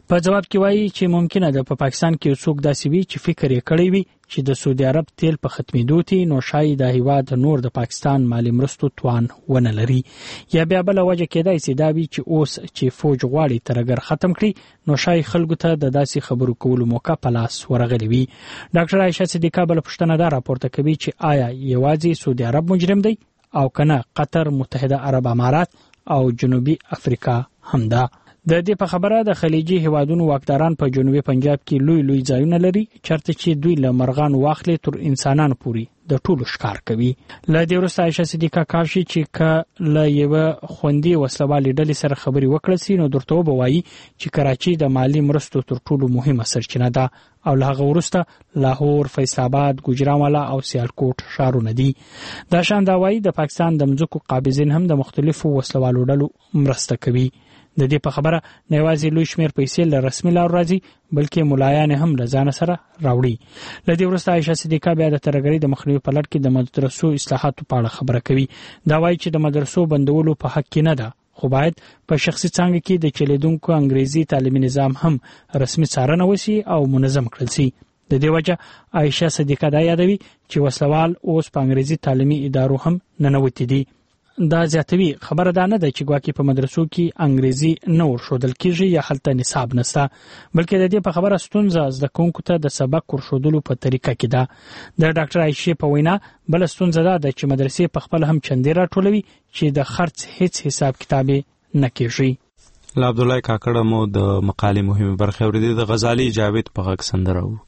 په جواب کې وایي چې ممکنه ده په پاکستان کې څوک داسې وي چې فکر یې کړی وي چې د سعودي عرب تیل په ختمېدو تی نو شاید د هیواد نور د پاکستان مالی مرستو توان ونه لري یا بیا بل وجه کېدای شي دا وي چې اوس چې فوج غواړي ترګر ختم کړي نو شاید خلکو ته د داسې خبرو کولو موقع په لاس ورغلی وي. ډاکټر عائشه صدیقه بل پښتنه دا راپورته کوي چې آیا یوازې سعودي عرب مجرم دی او کنه قطر، متحده عرب امارات او جنوبي افریقا هم ده. د دې په خبره د خلیجي هیوادونو واکداران په جنوبي پنجاب کې لوی لوی ځایونه لري چرته چې دوی له مرغان واخلي تر انسانانو پوري د ټولو ښکار کوي. له دې وروسته عائشه صدیقه کاشي چې ک له یو خوندي وسلوالې ډلې سره خبري وکړه سي نو درته وایي چې کراچي د مالی مرستو تر ټولو مهمه سرچینه ده او له هغه وروسته لاهور، فیصل آباد، ګوجرانوالا او سیالکوټ ښارونه دي. دا شان دا وایي د پاکستان د مځکو قابضین هم د مختلفو وسلوالو ډلو مرسته کوي. د دې په خبره نه یوازې لوی شمیر پیسې له رسمي لارو راځي بلکې ملایان هم له ځان سره راوړي. له دې وروسته عائشه صدیقه بیا د ترګری د مخنیوي په لړ کې د مدرسو اصلاحاتو په اړه خبره کوي. دا وایي چې د مدرسو بندولو په حق کې نه ده خو باید په شخصي څانګه کې د چلیدونکو انګریزي تعلیمي نظام هم رسمي څارنه وشي او منظم کړل شي. د دې وجه عائشه صدیقه دا یادوي چې وسلوال اوس په انګریزي تعلیمي ادارو هم ننوتي دي. دا زیاتوي خبره ده نه ده چې ګواکې په مدرسو کې انګریزي نه ورښودل کیږي یا هلته نصاب نشته بلکې د دې په خبره ستونزه زده کوونکو ته د سبق ورښودلو په طریقه کې ده. د ډاکټر عائشه په وینا بل ستونزه ده چې مدرسې په خپل هم چندې راټولوي چې د خرڅ هیڅ حساب کتاب نه کیږي. لا عبد الله کاکړه مو د مقالې مهمه برخه ورېده د غزالي جاوید په غږ سندره و.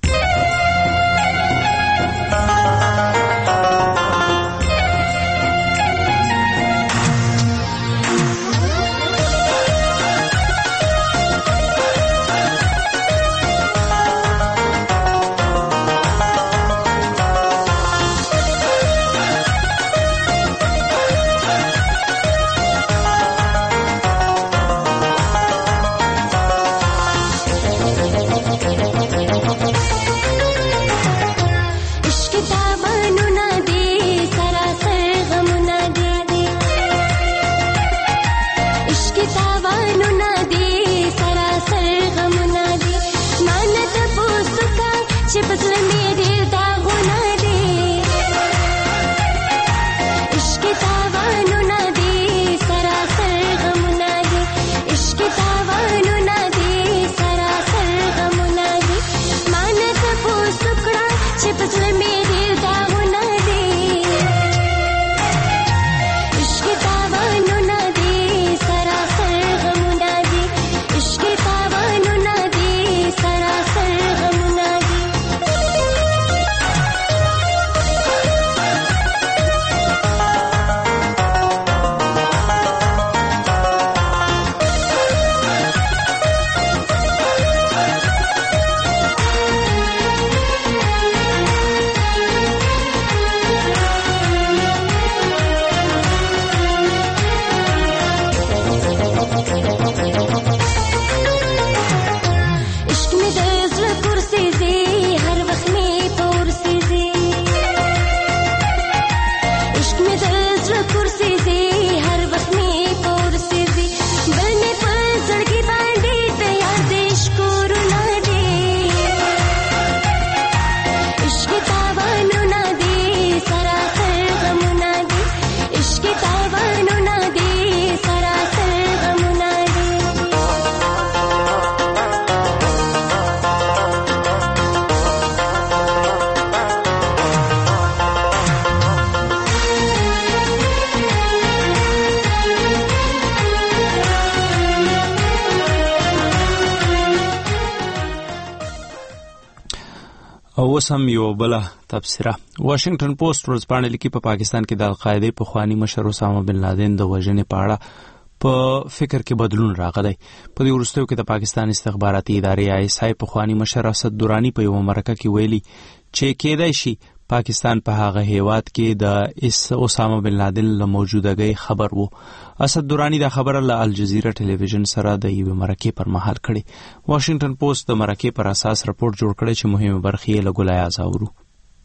اوس هم یو بل تبصره. واشنگټن پوسټ ورځپاڼه لیکي په پاکستان کې د القاعده پخوانی مشر اسامه بن لادن د وژنې په اړه په فکر کې بدلون راغلی. په دې وروستیو کې د پاکستان استخباراتي ادارې ISI پخوانی مشر اسد درانی په یو مرکه کې ویلي چې کېدای شي پاکستان په هغه هیواد کې د اسامه بن لادن له موجودګۍ خبر وو. اسد درانی دا خبره له الجزیره ټلویزیون سره د یوې مرکې پر مهال کړې. واشنگټن پوسټ د مرکې پر اساس راپور جوړ کړی چې مهمه برخې له ګلایاز اورو.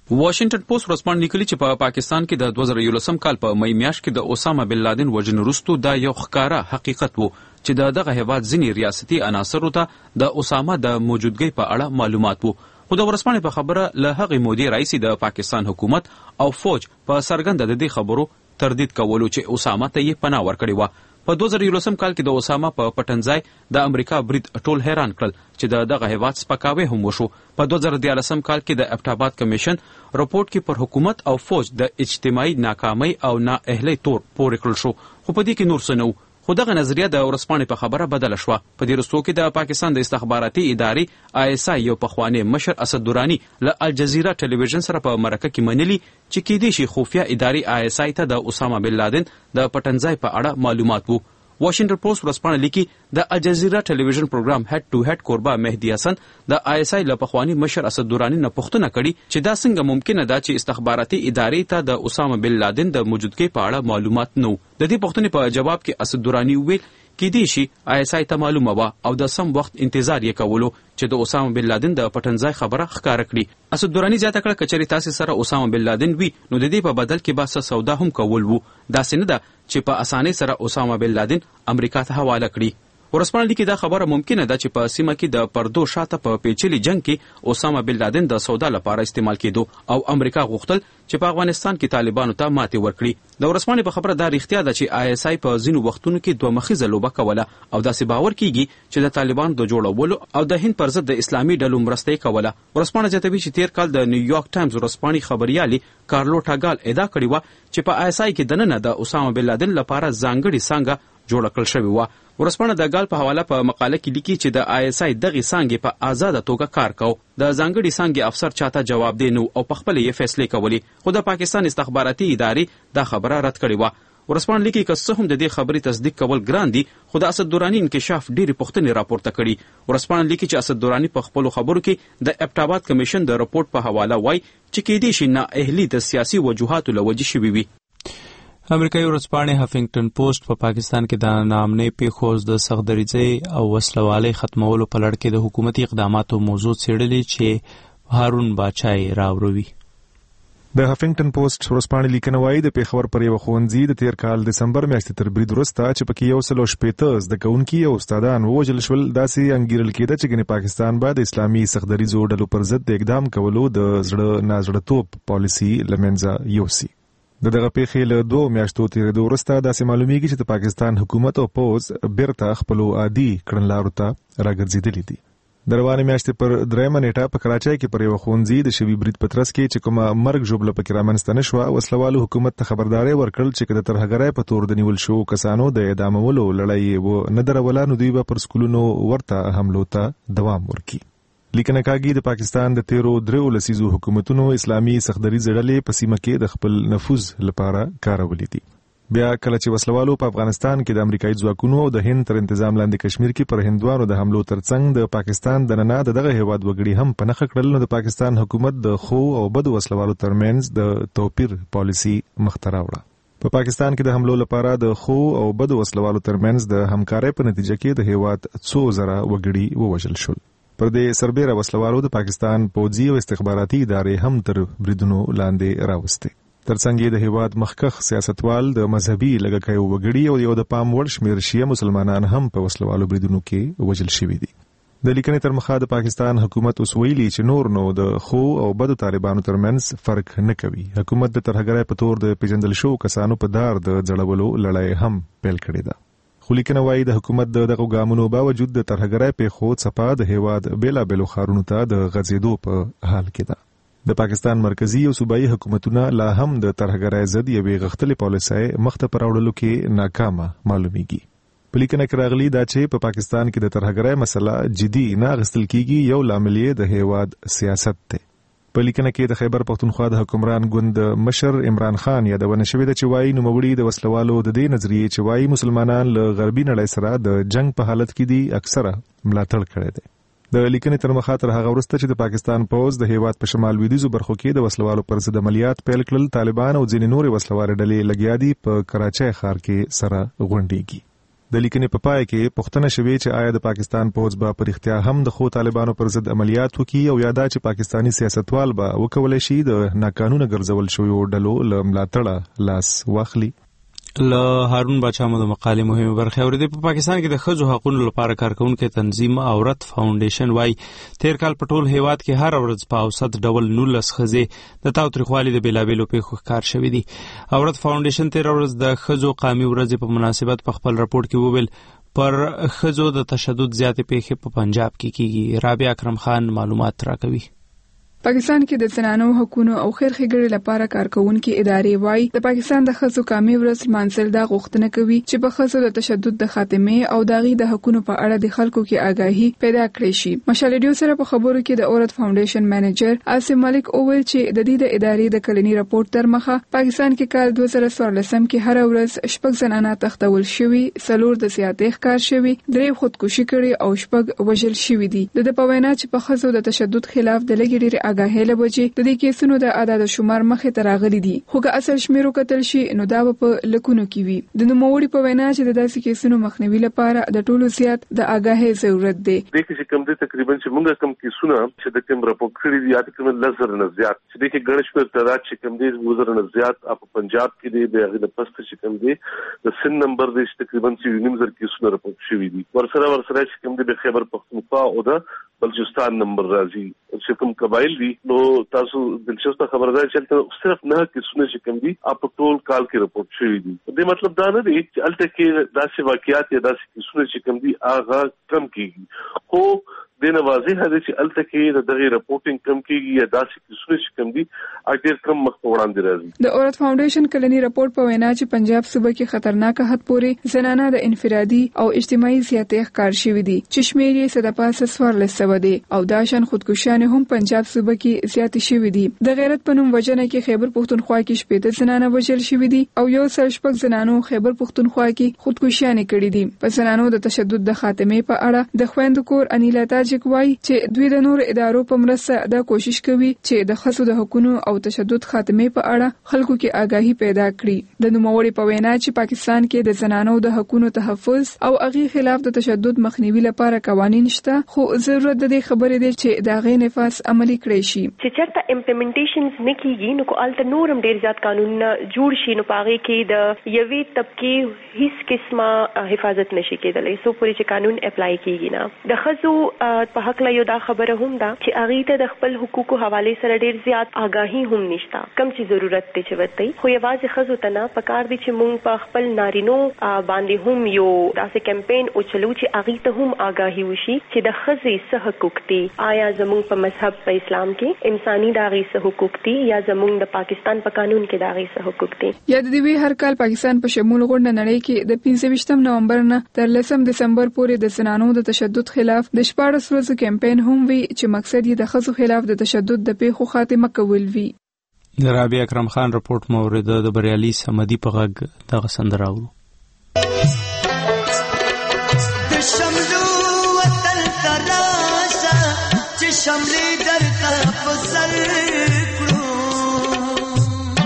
واشنگټن پوسټ ورځپاڼه لیکلي چې په پاکستان کې د 2011 کال په مې میاشت کې د اسامه بن لادن وژنې وروسته دا یو ښکاره حقیقت وو چې دغه هیواد ځینې ریاستي عناصرو ته د اسامه د موجودګۍ په اړه معلومات وو. خو د ورځپاڼې په خبره له هغې مودې راهیسې د پاکستان حکومت او فوج په څرګنده د دې خبرو تردید کولو چې اسامه ته یې پناه ورکړې وه. په 2011 کال کې د اسامه په پټنځای د امریکا برید ټول حیران کړل چې دغه هیواد سپکاوی هم وشو. په 2013 کال کې د ابټاباد کمیشن رپورټ کې پر حکومت او فوج د اجتماعي ناکامۍ او نااهلۍ تور پورې کړل شو، خو په دې کې نور څه نه و. خو دغه نظریه د ورځپاڼې په خبره بدله شوه. په دې وروستو کې د پاکستان د استخباراتي ادارې ISI یو پخوانی مشر اسد دراني له الجزیره ټلویزیون سره په مرکه کې منلي چې کېدای شي خفیه ادارې ISI ته د اسامه بن لادن د پټنځای په اړه معلومات وو. واشنگټن پوسټ ورځپاڼه لیکي د الجزیره ټلویزیون پروګرام هډ ټو هډ کوربه مهدي حسن د ISI له پخوانی مشر اسد دراني نه پوښتنه کړې چې دا څنګه ممکنه ده چې استخباراتي ادارې ته د اسامه بن لادن د موجودګۍ په اړه معلومات نه وو. د دې پوښتنې په جواب کې اسد دراني وویل کېدای شي ISI ته معلومه وه او د سم وخت انتظار یې کولو چې د اسامه بن لادن د پټنځای خبره ښکاره کړي. اسد دراني زیاته کړه که چېرې تاسې سره اسامه بن لادن وي نو د دې په بدل کې به څه سودا هم کول وو. داسې نه ده چې په اسانۍ سره اسامه بن لادن امریکا ته حواله کړي. ورځپاڼه لیکي دا خبره ممکنه ده چې په سیمه کې د پردو شاته په پیچلي جنگ کې اسامه بن لادن د سودا لپاره استعمال کېدو او امریکا غوښتل چې په افغانستان کې طالبانو ته ماتې ورکړي. د ورځپاڼې په خبره دا رښتیا ده چې ISI په ځینو وختونو کې دوه مخیزه لوبه کوله او داسې باور کیږي چې د طالبانو د جوړولو او د هند پر ضد د اسلامي ډلو مرسته یې کوله. ورځپاڼه زیاتوي چې تیر کال د نیویارک ټایمز ورځپاڼې خبریالي کارلو ټاګال ادعا کړې وه چې په ISI کې دننه د اسامه بن لادن لپاره ځانګړې څانګه جوړه کړل شوې وه. ورځپاڼه د ګال په حواله په مقاله کې لیکي چې د ISI دغې څانګې په آزاده توګه کار کو. د ځانګړې څانګې افسر چاته جواب دی نو او په خپله یې فیصلې کولې، خو د پاکستان استخباراتي ادارې دا خبره رد کړې وه. ورځپاڼه لیکي که څه هم د دې خبرې تصدیق کول ګران دي خو د اسد دراني انکشاف ډېرې پوښتنې راپورته کړي. ورځپاڼه لیکي چې اسد دراني په خپلو خبرو کې د ابټاباد کمیشن د رپورټ په حواله وایي چې کېدای شي نااهلي د سیاسي وجوهاتو له وجې شوې وي. امریکایي ورځپاڼې هفینګټن پوسټ په پاکستان کې د ناامنۍ پیښو د سختدریځۍ او وسلوالۍ ختمولو په لړ کې د حکومتي اقداماتو موضوع څېړلې چې هارون باچا یې راوړوي. د هفینګټن پوسټ ورځپاڼې لیکنه وایي د پیښور پر یوه ښوونځي د تیر کال دسمبر میاشتې تر برید وروسته چې پکې 160 زده کوونکي او استادان ووژل شول داسې انګیرل کېده چې ګنې پاکستان به د اسلامي سختدریځو ډلو پر ضد د اقدام کولو د زړه نازړهتوب پالیسي له منځه یوسي. دغه پیښې له 2 میاشتو تېرېدو وروسته داسې معلومیږي چې د پاکستان حکومت او پوځ بیرته خپلو عادي کړنلارو ته راګرځېدلي دي. د روانې میاشتې پر 3 نیټه په کراچۍ کې پر یوه ښوونځي د شوي برید په ترڅ کې چې کومه مرګ ژوبله پکې رامنځته نه شوه، وسلوالو حکومت ته خبرداری ورکړل چې که د ترهګرۍ په تور د نیول شوو کسانو د اعدامولو لړۍ ونه دروله نو دوی به پر سکولونو ورته حملو ته دوام ورکړي. لیکنه کاږي د پاکستان د تیرو 3 لسیزو حکومتونو اسلامي سختدریځ ډلې په سیمه کې د خپل نفوذ لپاره کارولې دي. بیا کله چې وسلوالو په افغانستان کې د امریکایي ځواکونو او د هند تر انتظام لاندې کشمیر کې پر هندوانو د حملو ترڅنګ د پاکستان دننه دغه هیواد وګړي هم په نښه کړل نو د پاکستان حکومت د خو او بدو وسلوالو ترمنځ د توپیر پالیسي مخته راوړه. په پاکستان کې د حملو لپاره د خو او بدو وسلوالو ترمنځ د همکارۍ په نتیجه کې د هیواد 2,000 وګړي ووژل شول. پر دې سربېره وسلوالو د پاکستان پوځي او استخباراتي ادارې هم تر بریدونو لاندې راوستې. ترڅنګ د هیواد مخکښ سیاستوال د مذهبي لږکیو وګړي او یو د پام وړ شمېر شیعه مسلمانان هم په وسلوالو بریدونو کې وژل شوي دي. د لیکنې تر مخه د پاکستان حکومت اوس ویلي چې نور نو د خو او بدو طالبانو ترمنځ فرق نه کوي. حکومت د ترهګرۍ په تور د پیژندل شوو کسانو په دار د ځړولو لړۍ هم پیل کړې ده. خو لیکنه وایي د حکومت دغه ګامونو باوجود د ترهګرۍ پیښو څپه د هیواد بیلابیلو ښارونو ته د غځېدو په حال کې ده. د پاکستان مرکزی او صوبایي حکومتونه لا هم د ترهګرۍ ضد یوې غښتلې پالیسۍ مخته پر وړلو کې ناکامه معلومیږي. په لیکنه کې راغلي دا چې په پاکستان کې د ترهګرۍ مسله جدي نه اخیستل کیږي یو لامل یې د هیواد سیاست دی. په لیکنه کې د خیبر پښتونخوا د حکمران ګوند مشر عمران خان یادونه شوې ده چې وایي نوموړي د وسلوالو د دې نظریې چې وایي مسلمانان له غربي نړۍ سره د جنگ په حالت کې دي اکثره ملاتړ کړی دی. د لیکنې تر مخه تر هغه وروسته چې د پاکستان پوځ د هیواد په شمال لویدیځو برخو کې د وسلوالو پر ضد عملیات پیل کړل، طالبان او ځینې نورې وسلوالې ډلې لګیا دي په کراچۍ ښار کې سره غونډېږي. د لیکنې په پای کې پوښتنه شوې چې آیا د پاکستان پوځ به پر اختیا هم د خو طالبانو پر ضد عملیات وکړي او یا دا چې پاکستانی سیاستوال به وکولای شي د ناقانونه ګرځول شویو ډلو له ملاتړه لاس واخلي. له هارون باچا مو د مقالې مهمه برخه اورېدې. په پاکستان کې د ښځو حقوقو لپاره کارکونکو تنظیم عورت فاونډیشن وايي تیر کال په ټول هیواد کې هر ورځ په اوسط ډول 19 ښځې د تاوتریخوالي د بیلابیلو پیښو ښکار شوې دي. عورت فاونډیشن تیر ورځ د ښځو قومي ورځې په مناسبت په خپل راپور کې وویل پر ښځو د تشدد زیاتې پیښې په پنجاب کې کیږي. رابعه اکرم خان معلومات راکوي. پاکستان کې د زنانو حقوقو او خیر ښېګړې لپاره کارکونکو ادارې وايي د پاکستان د ښځو قومي ورځ منځل دا غوښتنه کوي چې په ښځو د تشدد د خاتمه او داغي د حقوقو په اړه د خلکو کې آگاهي پیدا کړي شي. مشال ریډیو سره په خبرو کې د اورت فاونډیشن منیجر عاصم ملک اوویل چې د دې د ادارې د کلنی راپورټ تر مخه پاکستان کې کال 2014 کې هر ورځ شپږ زنانه تختول شوي، څلور د سیاتې ښکار شوي، درې خودکشي کړي او شپږ وژل شوي دي. د په وینا چې په ښځو د تشدد خلاف د لګیډي آگاهی لبوجي د دې کیسونو د اعداد شمار مخې ته راغلي دي، خو که اصل شمیرو کتل شي نو دا په لکونو کې وي. د نوموړي په وینا چې د داسې کیسونو مخنیوي لپاره د ټولو زیات د آگاهی ضرورت دی. د کې کوم د تقریبا چې موږ کوم کیسونه چې د کوم راپور کړی دي یا کوم لزر نه زیات چې د کې ګڼش په تعداد چې کوم دي وزر نه زیات په پنجاب کې دی د پست چې کوم دي د سن نمبر د تقریبا 9.5 کیسونه راپور شوي دي. ورسره چې کوم د خیبر پختونخوا او د بلوچستان نمبر راځي چې کوم قبایل دي نو تاسو دلچسپه خبره ده چې صرف نه کیسونه چې کوم دي په ټول کال کې راپورټ شوي دي. د مطلب دا نه دی چې الته کې داسې واقعیات یا داسې کیسونه چې کوم دي هغه کم کیږي، خو د نوازه هدا چې الته کې د دغه راپورټینګ کم کیږي یا داسې کیسونه چې کوم دي اګر کم مخ وړاندې راځي. د اورت فاونډیشن کلنی راپورټ په وینا چې پنجاب صوبه کې خطرناک حد پورې زنانه د انفرادي او اجتماعي زیاتې ښکار شوي دي چې شمیر یې صدپاسه 1400 دي او داشن خودکشیان هم پنجاب صوبه کې زیات شوي دي. د غیرت په نوم وجنه کې خیبر پختونخوا کې شپږ زنانه وژل شوي دي او یو سل شپږ زنانو خیبر پختونخوا کې خودکشیان کړي دي. په زنانو د تشدد د خاتمه په اړه د خويندو کور انیلا تاجک وايي چې دوی د نور ادارو په مرسته دا کوشش کوي چې د ښځو د حقوقو او تشدد خاتمه په اړه خلکو کې آگاهي پیدا کړي. د نوموړي په وینا چې پاکستان کې د زنانو د حقوقو تحفظ او هغه خلاف د تشدد مخنیوي لپاره قوانين شته، خو ضرورت د دې خبرې دی چې دا غي نفاذ عملی کړی شي. چې چرته امپلیمنټیشنز نکېږي نو الته نورم ډیر زیات قانون جوړ شي نو پاره کې د یوې طبقه هیڅ قسمه حفاظت نشي کېدلی سو پوری چې قانون اپلای کیږي نه. د ښځو په حق لا یو دا خبره هم ده چې هغه ته د خپل حقوقو حواله سره ډیر زیات آگاهی هم نشته، کم چې ضرورت ته چوتای خو یوازې ښځو ته نه پکار دي چې مونږ په خپل نارینو باندې هم یو داسې کمپین او چلو چې هغه ته هم آگاهی وشي چې د ښځې څه حقوق دي، آیا زمونږ په مذهب په اسلام کې انساني داغي څه حقوق دي یا زمونږ د پاکستان په قانون کې داغي څه حقوق دي. یا د دې هر کال پاکستان په شمول غونډه نړۍ کې د 25 نومبر نه تر 10 دسمبر پورې د زنانو د تشدد خلاف د 14 ورځو کمپاین هم وی چې مقصد یې د ښځو خلاف د تشدد د پیښو خاتمه کول وی. د رابعه اکرم خان راپورټ مورید د بریالي سمدي په غږ دغه سندره اورو. د شملو وطن تراشه چې شملې درته په سر کړو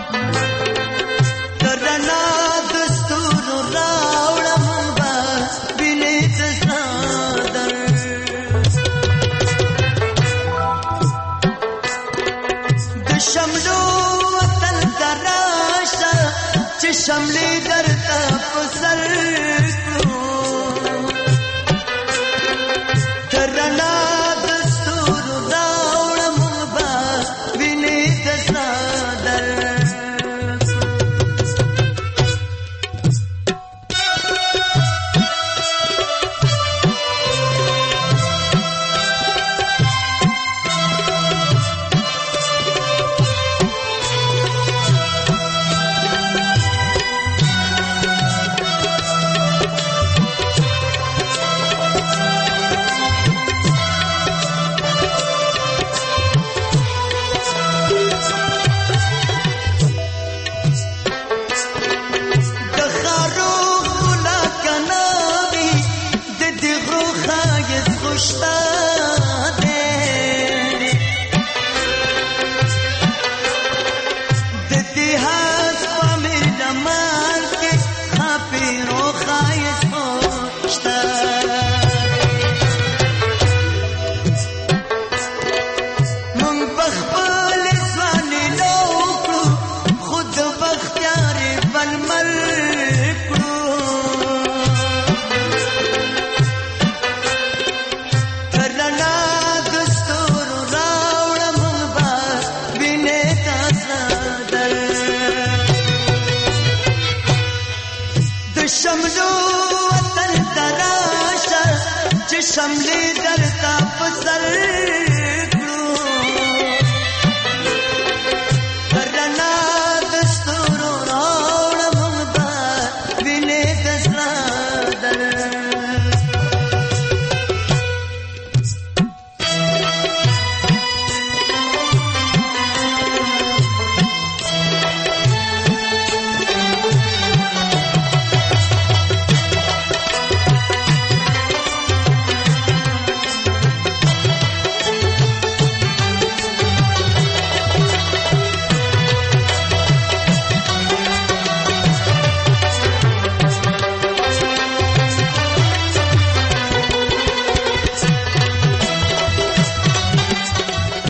درنا دستور راوړم بس بینې تصادر د شملو وطن تراشه چې شملې در